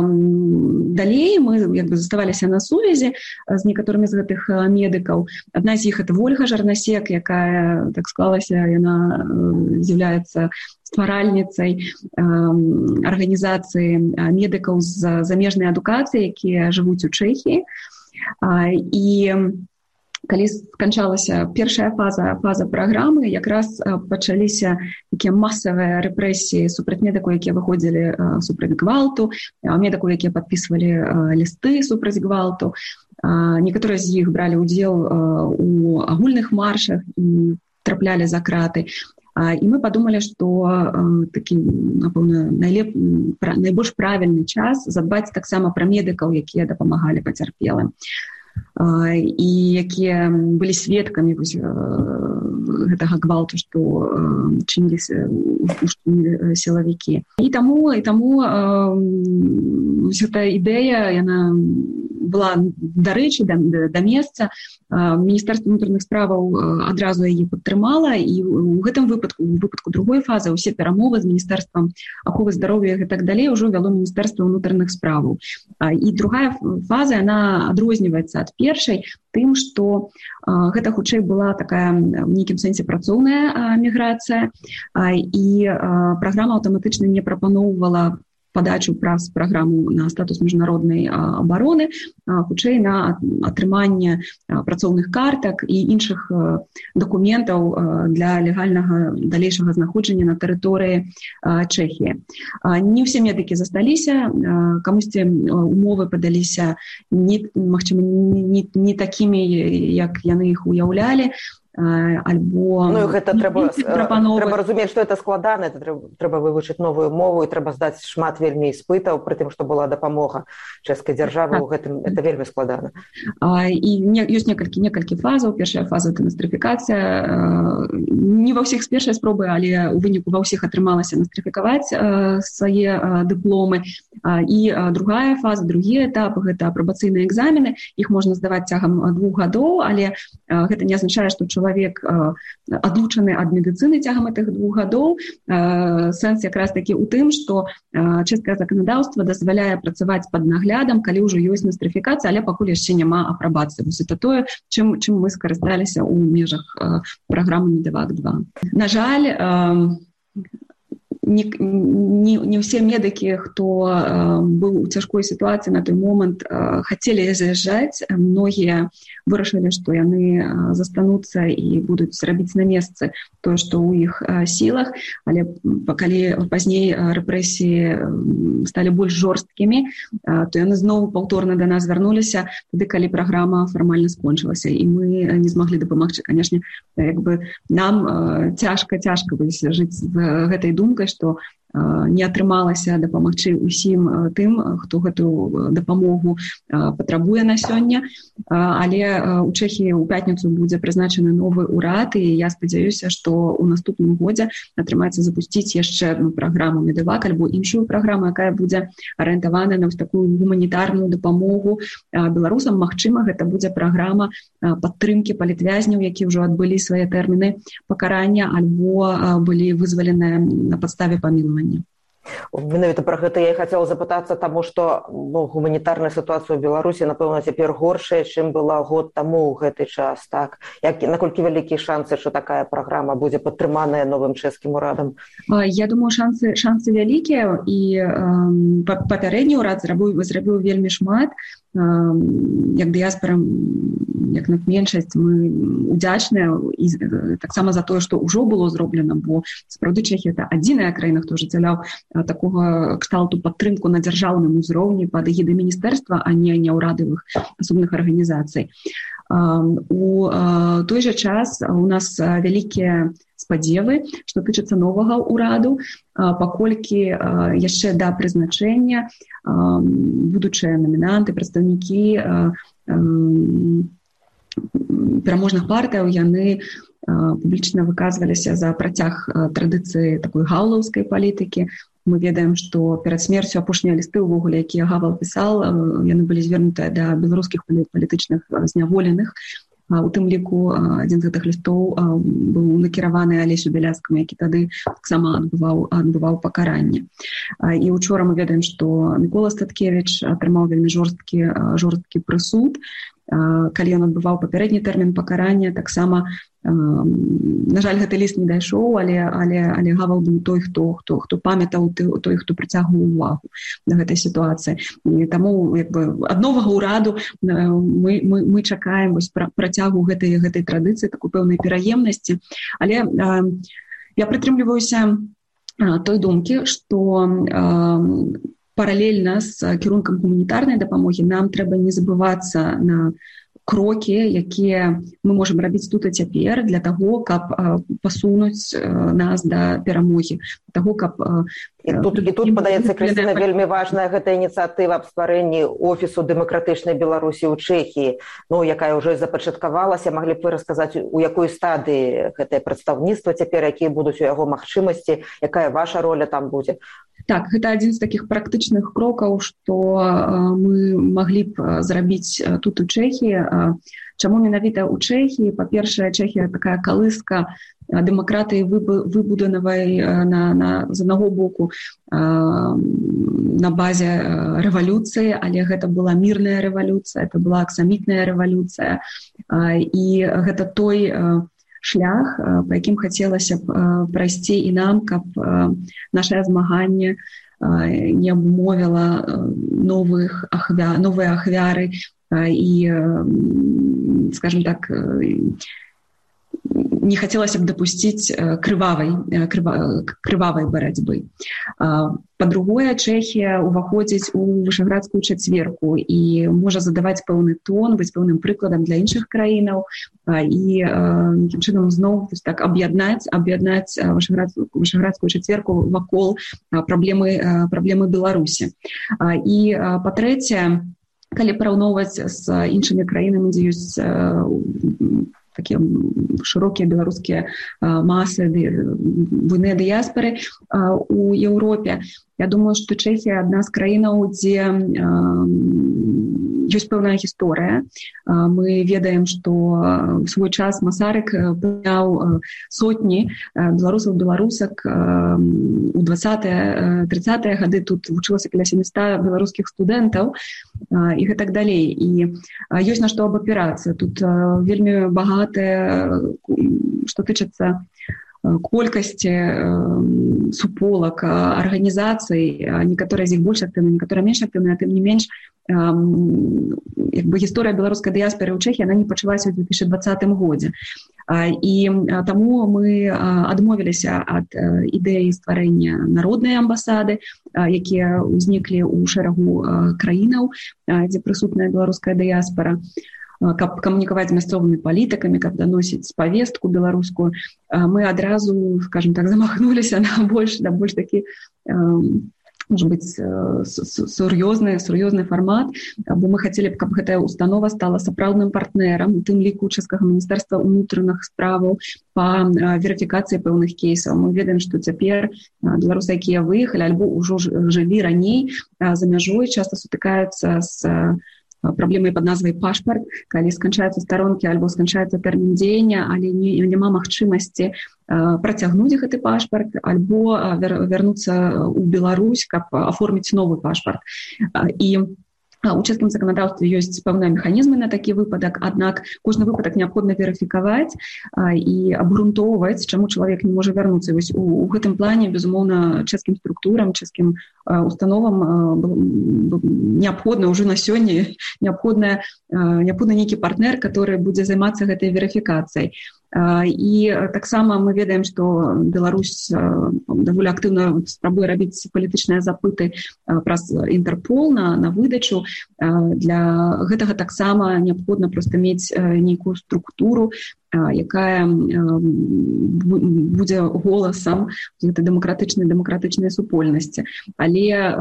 далей мы заставаліся на сувязі з некаторымі з гэтых медыкаў. Адна з іх — это Вольга Жарнасек, якая, так склалася, яна з'яўляецца стваральніцай арганізацыі медыкаў з замежнай адукацыі, якія жывуць у Чэхіі. І калі сканчалася першая фаза праграмы, якраз пачаліся такія масавыя рэпрэсіі супраць медыкаў, якія выходзілі супраць гвалту, медыкаў, якія падпісвалі лісты супраць гвалту. Некаторыя з іх бралі ўдзел у агульных маршах і траплялі за краты. І мы падумалі, што такі, напэўна, найбольш правільны час задбаць таксама пра медыкаў, якія дапамагалі пацярпелым і якія былі сведкамі гэтага гвалту, што чынілі сілавікі. І таму гэтая ідэя, яна была дарэчы, да месца. Міністэрства ўнутраных справаў адразу яе падтрымала, і ў гэтым выпадку другой фазы ўсе перамовы з міністэрствам аховы здароўя і так далей ўжо вяло міністэрства ўнутраных справаў. І другая фаза, яна адрозніваецца ад першай тым, што гэта хутчэй была такая в нейкім сэнсе працоўная міграцыя, і праграма аўтаматычна не прапаноўвала падачу праз праграму на статус міжнароднай абароны, хутчэй на атрыманне працоўных картак і іншых дакументаў для легальнага далейшага знаходжання на тэрыторыі Чэхіі. Не ўсе медыкі засталіся, камусьці умовы падаліся магчыма не такімі, як яны іх уяўлялі, альбо гэта трэба разумець, што это складана, трэба вывучыць новую мову і трэба здаць шмат вельмі іспытаў, пры тым, што была дапамога чэшскай дзяржавы ў гэтым, это вельмі складана. І ёсць некалькі фазаў. Першая фаза — это настрыфікацыя. Не ва ўсіх з першай спробы, але ў выніку ва ўсіх атрымалася настрыфікаваць свае дыпломы. І другая фаза, другі этап — гэта апрабацыйныя экзамены. Іх можна здаваць цягам 2 гадоў, але гэта не азначае, што чалавек адлучаны ад медыцыны цягам гэтых 2 гадоў. Сэнс якраз такі ў тым, што чэшскае заканадаўства дазваляе працаваць пад наглядам, калі ўжо ёсць настрыфікацыя, але пакуль яшчэ няма апрабацыі. Вось это тое, чым мы скарысталіся ў межах праграмы Медэвак-2. На жаль, не ўсе медыкі, хто быў у цяжкой сітуацыі на той момант, хацелі заязджаць. Многія вырашылі, што яны застануцца і будуць рабіць на месцы тое, што ў іх сілах. Але калі пазней рэпрэсіі сталі больш жорсткімі, то яны зноў паўторна да нас вярнуліся, тады, калі праграма фармальна скончылася, і мы не змаглі дапамагчы. Канешне, нам цяжка жыць з гэтай думкай, што не атрымалася дапамагчы ўсім тым, хто гэтую дапамогу патрабуе на сёння. Але у Чэхіі ў пятніцу будзе прызначаны новы ўрад, і я спадзяюся, што ў наступным годзе атрымаецца запусціць яшчэ одну праграму «Медэвак» альбо іншую праграму, якая будзе арыентавана на такую гуманітарную дапамогу беларусам. Магчыма, гэта будзе праграма падтрымкі палітвязняў, які ўжо адбылі свае тэрміны пакарання альбо былі вызваленыя на падставе памілавання. Менавіта пра гэта я і хацела запытацца, таму што гуманітарная сітуацыя ў Беларусі, напэўна, цяпер горшая, чым была год таму ў гэты час. Так? Наколькі вялікія шансы, што такая праграма будзе падтрыманая новым чэшскім урадам? Я думаю, шансы вялікія, і папярэдні ўрад зрабіў вельмі шмат. Як дыяспара, як меншасць, мы удзячныя таксама за тое, што ўжо было зроблена, бо сапраўды Чэхія — это адзіная краіна, хто ажыццяўляў такога кшталту падтрымку на дзяржаўным узроўні пад эгідай міністэрства, а не няўрадавых асобных арганізацый. У той жа час у нас вялікія спадзевы, што тычыцца новага ўраду, паколькі яшчэ да прызначэння будучыя намінанты, прадстаўнікі пераможных партыяў, яны публічна выказваліся за працяг традыцыі такой гаўлаўскай палітыкі. Мы ведаем, што перад смерцю апошнія лісты ўвогуле, якія Гавал пісаў, яны былі звернутыя да беларускіх палітычных зняволеных. У тым ліку адзін з гэтых лістоў быў накіраваны Алесю Бяляцкаму, які тады таксама адбываў пакаранне. І учора мы ведаем, што Мікола Статкевіч атрымаў вельмі жорсткі прысуд. Калі ён адбываў папярэдні тэрмін пакарання, таксама, на жаль, гэты ліст не дайшоў, але Гавал быў той, хто памятаў, той, хто прыцягваў увагу на гэтай сітуацыі. І таму ад новага ўраду мы чакаем працягу гэтай традыцыі, такой пэўнай пераемнасці. Але я прытрымліваюся той думкі, што паралельна з кірункам гуманітарнай дапамогі нам трэба не забывацца на крокі, якія мы можам рабіць тут і цяпер для таго, каб пасунуць нас да перамогі. Таго, каб... І тут, падаецца, Крысціна, вельмі важная гэта ініцыятыва аб стварэнні офісу дэмакратычнай Беларусі ў Чэхіі, якая ўжо запачаткавалася. Маглі б вы расказаць, у якой стадыі гэтае прадстаўніцтва цяпер, якія будуць у яго магчымасці, якая ваша роля там будзе? Так, гэта адзін з такіх практычных крокаў, што мы маглі б зрабіць тут у Чэхіі. Чаму менавіта ў Чэхіі? Па-першае, Чэхія такая калыска дэмакратыі выбудаванай з аднаго боку на базе рэвалюцыі, але гэта была мірная рэвалюцыя, это была аксамітная рэвалюцыя. І гэта той шлях, па якім хацелася б прайсці і нам, каб нашае змаганне не абумовіла новыя ахвяры і, скажем так, не хацелася б дапусціць крывавай барацьбы. Па-другое, Чэхія ўваходзіць у Вышэградскую чацверку і можа задаваць пэўны тон, быць пэўным прыкладам для іншых краінаў і такім чынам зноў так аб'яднаць Вышэградскую чацверку вакол праблемы Беларусі. І па-трэцяе, калі параўноўваць з іншымі краінамі, дзе ёсць такія шырокія беларускія масы, буйныя дыяспары у Еўропе, я думаю, што Чэхія адна з краінаў, дзе ёсць пэўная гісторыя. Мы ведаем, што ў свой час Масарык прыняў сотні беларусаў, беларусак. У 20-30-е гады тут вучылася каля 700 беларускіх студэнтаў і гэтак далей. І ёсць на што абапірацца. Тут вельмі багатая, што тычыцца колькасці суполак, арганізацый, некаторыя з іх больш актыўныя, некаторыя менш актыўныя, тым не менш, гісторыя беларускай дыяспары ў Чэхіі, она не пачалася ў 2020 годзе. І таму мы адмовіліся ад ідэі стварэння народнай амбасады, якія ўзніклі ў шэрагу краінаў, дзе прысутная беларуская дыяспара. каб камунікаваць з мясцовымі палітыкамі, каб даносіць павестку беларускую, мы адразу, скажем так, замахнуліся на больш такі, может быть, сур'ёзны фармат, бо мы хацелі б, каб гэтая установа стала сапраўдным партнерам, у тым ліку чэшскага міністэрства ўнутраных справаў па верыфікацыі пэўных кейсаў. Мы ведаем, што цяпер беларусы, якія выехалі альбо ўжо жылі раней за мяжой, часта сутыкаюцца з праблемай пад назвай пашпарт, калі сканчаюцца старонкі альбо сканчаецца тэрмін дзеяння, але няма магчымасці працягнуць гэты пашпарт альбо вярнуцца ў Беларусь, каб аформіць новы пашпарт. І у чэшскім заканадаўстве ёсць пэўныя механізмы на такі выпадак, аднак кожны выпадак неабходна верыфікаваць і абгрунтоўваць, чаму чалавек не можа вярнуцца. Вось у гэтым плане, безумоўна, чэшскім структурам, чэшскім установам неабходна ўжо на сёння неабходны нейкі партнер, который будзе займацца гэтай верыфікацыяй. І таксама мы ведаем, што Беларусь даволі актыўна спрабуе рабіць палітычныя запыты праз Інтэрпол на выдачу. Для гэтага таксама неабходна проста мець нейкую структуру, якая будзе голасам гэтай дэмакратычнай супольнасці. Але,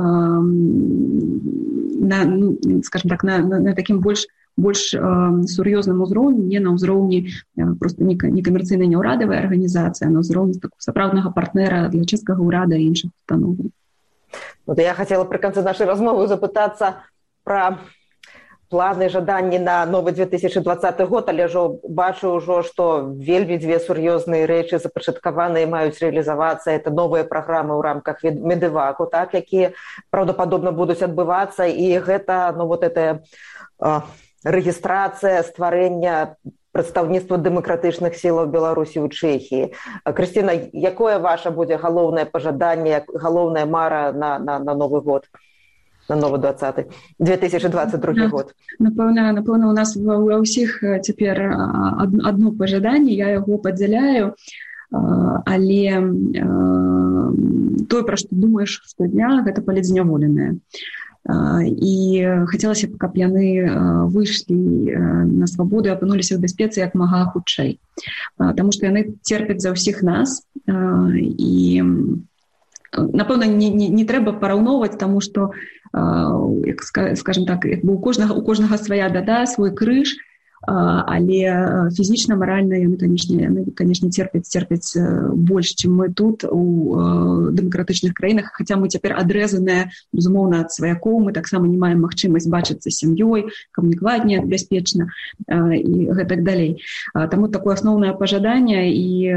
скажем так, на такім больш сур'ёзным узроўні, не на ўзроўні просто некамерцыйнай няўрадавай арганізацыі, а на ўзроўні сапраўднага партнера для чэшскага ўрада і іншых устаноў. Вот я хотела при конце нашей размовы запытацца пра планы, жаданні на новы 2020 год, але бачу ўжо, што вельмі дзве сур'ёзныя рэчы запачаткаваныя маюць рэалізавацца. Это новыя праграмы ў рамках Медэваку, так, якія праўдападобна будуць адбывацца, і гэта, вот эта рэгістрацыя, стварэння прадстаўніцтва дэмакратычных сілаў Беларусі ў Чэхіі. Крысціна, якое ваша будзе галоўнае пажаданне, галоўная мара на новы год, на новы 2022 год? Напэўна, у нас ва ўсіх цяпер адно пажаданне, я яго падзяляю, але тое, пра што думаеш штодня, гэта палітзняволеныя. І хацелася б, каб яны выйшлі на свабоду і апынуліся ў бяспецы як мага хутчэй. Таму што яны церпяць за ўсіх нас. І, напэўна, не трэба параўноўваць, таму што, скажем так, у кожнага свая бяда, свой крыж, але фізічна, маральна яны, канешне, церпяць больш, чым мы тут у дэмакратычных краінах, хаця мы цяпер адрэзаныя, безумоўна, ад сваякоў, мы таксама не маем магчымасць бачыцца з сям'ёй, камунікаваць небяспечна і гэтак далей. Таму такое асноўнае пажаданне, і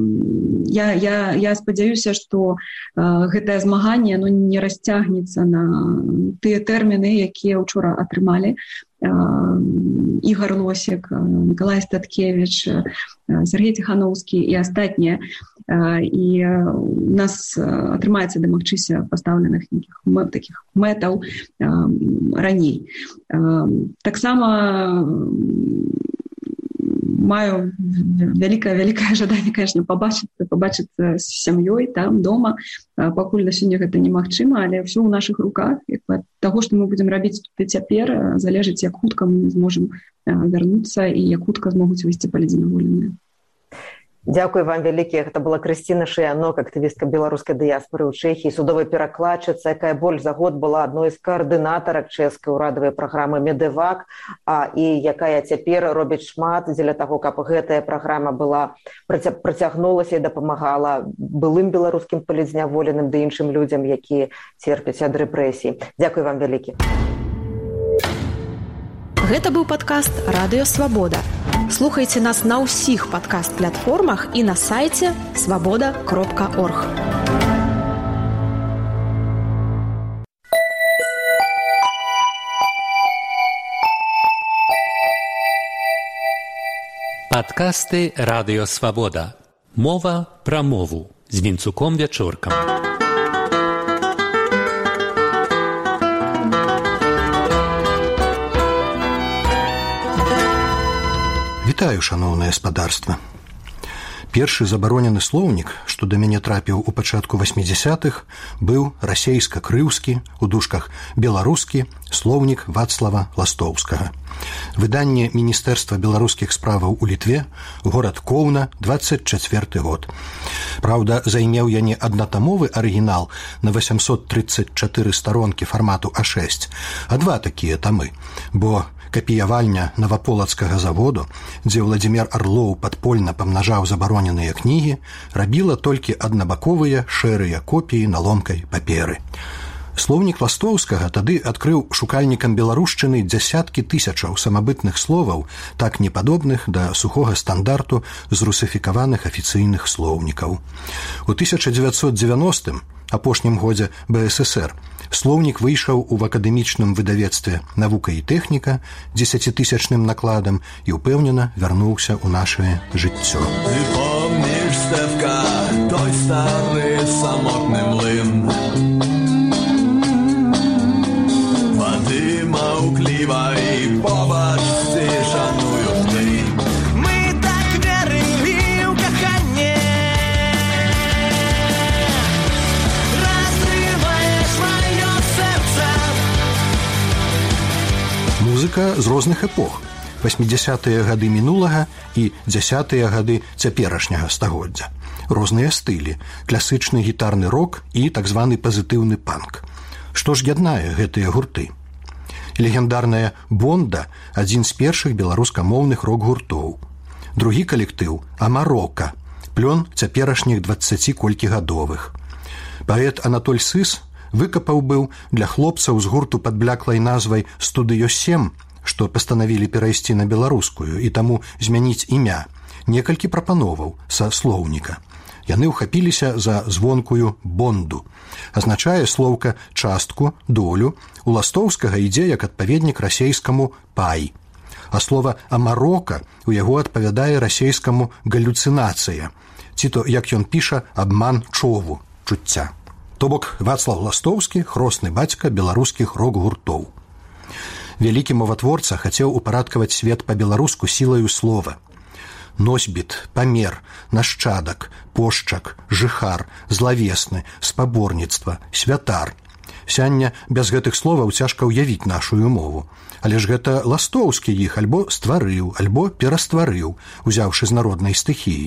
я спадзяюся, што гэтае змаганне не расцягнецца на тыя тэрміны, якія ўчора атрымалі Ігор Лосік, Миколай Статкевич, Сергей Тихановскі і астатнія. І у нас атрымаецца дамагчыся пастаўленых нейкіх такіх мэтаў раней. Таксама маю вялікае жаданне, конечно, побачыцца з сям'ёй там дома. Пакуль на сёння гэта немагчыма, але ўсё ў нашых руках. Ад таго, што мы будзем рабіць тут і цяпер, залежыць, як хутка мы зможам вярнуцца і як хутка змогуць выйсці палітзняволеныя. Дзякуй вам вялікі. Гэта была Крысціна Шыянок, актывістка беларускай дыяспоры ў Чэхіі, судовая перакладчыца, якая больш за год была адной з каардынатарак чэшскай урадавай праграмы Медэвак, і якая цяпер робіць шмат дзеля таго, каб гэтая праграма была працягнулася і дапамагала былым беларускім палітзняволеным ды іншым людзям, якія церпяць ад рэпрэсій. Дзякуй вам вялікі. Гэта быў падкаст «Радыё Свабода». Слухайце нас на ўсіх падкаст-платформах і на сайце свабода.орг. Падкасты «Радыё Свабода». Мова пра мову з Вінцуком Вячоркам. Вітаю, шаноўнае спадарства. Першы забаронены слоўнік, што да мяне трапіў у пачатку 80-х, быў расейска-крыўскі, у дужках беларускі, слоўнік Вацлава Ластоўскага. Выданне Міністэрства беларускіх справаў у Літве, горад Коўна, 24 год. Праўда, займеў я не аднатамовы арыгінал на 834 старонкі фармату А6, а два такія тамы, бо капіявальня Наваполацкага заводу, дзе Владзімир Арлоў падпольна памнажаў забароненыя кнігі, рабіла толькі аднабаковыя шэрыя копіі на ломкай паперы. Слоўнік Ластоўскага тады адкрыў шукальнікам беларушчыны дзясяткі тысячаў самабытных словаў, так непадобных да сухога стандарту з русыфікаваных афіцыйных слоўнікаў. У 1990-м, апошнім годзе БССР, слоўнік выйшаў у акадэмічным выдавецтве «Навука і тэхніка» 10-тысячным накладам і ўпэўнена вярнуўся ў нашае жыццё. Ты помніш, Стефка, той стары самотны млын? Вады маўкліва і побач цішаную ты. Мы так верылі ў каханне. Разрываеш маё сэрца. Музыка з розных эпох. 80-е гады мінулага і 10-е гады цяперашняга стагоддзя. Розныя стылі, класычны гітарны рок і так званы пазітыўны панк. Што ж яднае гэтыя гурты? Легендарная «Бонда» – адзін з першых беларускамоўных рок-гуртоў. Другі калектыў – «Амарока», плён цяперашніх 20-колькі-гадовых. Паэт Анатоль Сыс выкапаў быў для хлопцаў з гурту пад бляклай назвай «Студыё-7», што пастанавілі перайсці на беларускую і таму змяніць імя, некалькі прапановаў са слоўніка. Яны ўхапіліся за звонкую «бонду». Азначае слоўка «частку», «долю», у Ластоўскага ідзе як адпаведнік расейскаму «пай». А слова «амарока» у яго адпавядае расейскаму «галюцынацыя», ці то, як ён піша, «абман чову», чуцця. То бок Вацлаў Ластоўскі – хросны бацька беларускіх рок-гуртоў. Вялікі моватворца хацеў упарадкаваць свет па-беларуску сілаю слова. Носьбіт, памер, нашчадак, пошчак, жыхар, злавесны, спаборніцтва, святар. Сяння без гэтых словаў цяжка ўявіць нашую мову. Але ж гэта Ластоўскі іх альбо стварыў, альбо перастварыў, узяўшы з народнай стыхіі.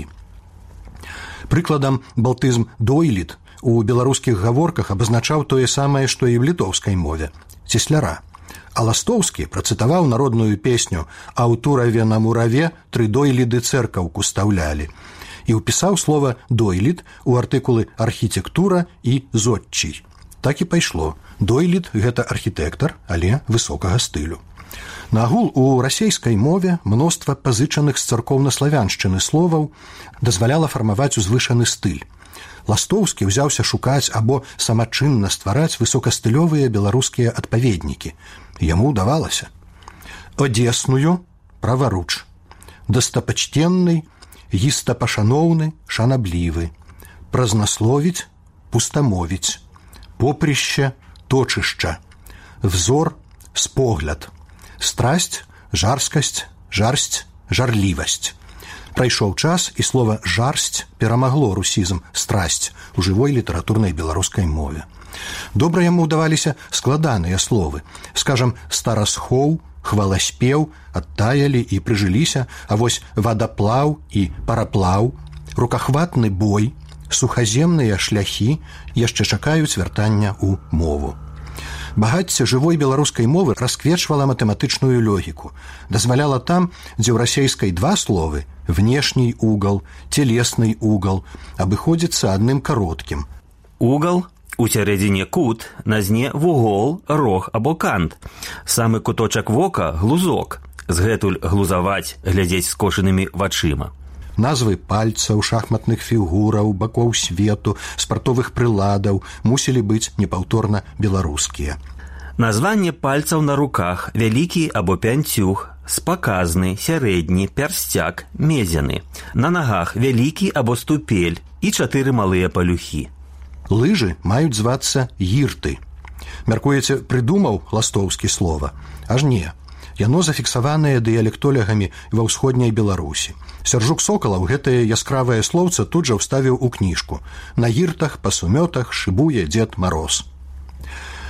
Прыкладам, балтызм «дойліт» у беларускіх гаворках абазначаў тое самае, што і ў літоўскай мове – цесляра. А Ластоўскі працытаваў народную песню «А ў тураве на мураве тры дойліды цэркаўку стаўлялі» і ўпісаў слова «дойлід» у артыкулы «архітэктура» і «зодчий». Так і пайшло. Дойлід – гэта архітэктар, але высокага стылю. Нагул у расейскай мове мноства пазычаных з царкоўна-славяншчыны словаў дазваляла фармаваць узвышаны стыль. Ластоўскі ўзяўся шукаць або самачынна ствараць высокастылёвыя беларускія адпаведнікі. Яму ўдавалася. Одесную – праваруч, дастапачтенны, гістапашаноўны, шанаблівы, празнасловіць – пустамовіць, попрыще – точышча, взор – спогляд, страсть – жарскасць, жарсць – жарлівасць. Прайшоў час, і слова «жарсць» перамагло русізм «страсць» у жывой літаратурнай беларускай мове. Добра яму ўдаваліся складаныя словы. Скажам, старасхоў, хваласпеў адтаялі і прыжыліся, а вось вадаплаў і параплаў, рукахватны бой, сухаземныя шляхі яшчэ чакаюць вяртання ў мову. Багацце жывой беларускай мовы расквечвала матэматычную логіку, дазваляла там, дзе ў расейскай два словы – внешний угол, телесный угол – абыходзіцца адным кароткім. Угол у сярэдзіне кут, на зне вугол, рог або кант. Самы куточак вока – глузок. Згэтуль глузаваць, глядзець скошанымі вачыма. Назвы пальцаў, шахматных фігураў, бакоў свету, спартовых прыладаў мусілі быць непаўторна беларускія. Названне пальцаў на руках – вялікі або пянцюг, спаказны, сярэдні, пярсцяк, мезяны. На нагах – вялікі або ступель і 4 малыя палюхі. Лыжы маюць звацца гірты. Мяркуеце, прыдумаў Ластоўскі слова? Аж не. Яно зафіксаванае дыялектолягамі ва ўсходняй Беларусі. Сяржук Сокалаў гэтае яскравае слоўца тут жа ўставіў у кніжку. На гіртах, па сумётах шыбуе Дзед Мароз.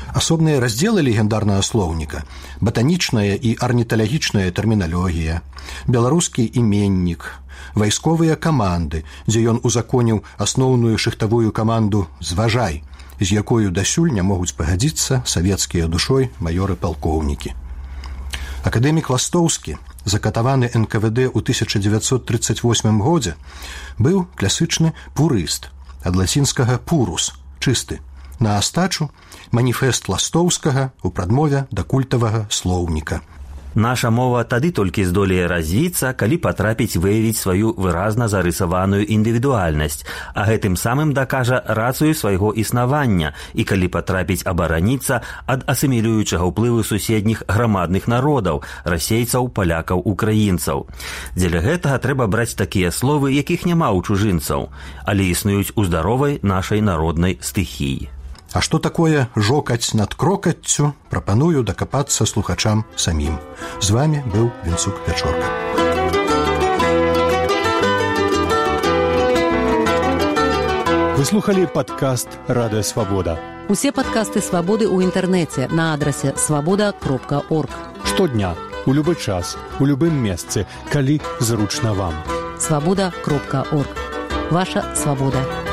Асобныя раздзелы легендарнага слоўніка – батанічная і арніталагічная тэрміналогія, беларускі іменнік, вайсковыя каманды, дзе ён узаконіў асноўную шыхтавую каманду «Зважай», з якою дасюль не могуць пагадзіцца савецкія душой маёры-палкоўнікі. Акадэмік Ластоўскі, закатаваны НКВД ў 1938 годзе, быў класычны пурыст, ад лацінскага «пурус» – чысты. На астачу маніфест Ластоўскага ў прадмове да культавага слоўніка. Наша мова тады толькі здолее развіцца, калі патрапіць выявіць сваю выразна зарысаваную індывідуальнасць, а гэтым самым дакажа рацыю свайго існавання і калі патрапіць абараніцца ад асімілюючага ўплыву суседніх грамадных народаў, расейцаў, палякаў, украінцаў. Дзеля гэтага трэба браць такія словы, якіх няма ў чужынцаў, але існуюць у здаровай нашай народнай стыхіі. А што такое жокаць над крокаццю, прапаную дакапацца слухачам самім. З вамі быў Вінцук Пячорка. Вы слухали падкаст «Радыё Свабода». Усе падкасты «Свабоды» ў інтэрнэце на адрасе свабода.орг. Штодня, у любы час, у любым месцы, калі зручна вам. Свабода.орг. Ваша свабода.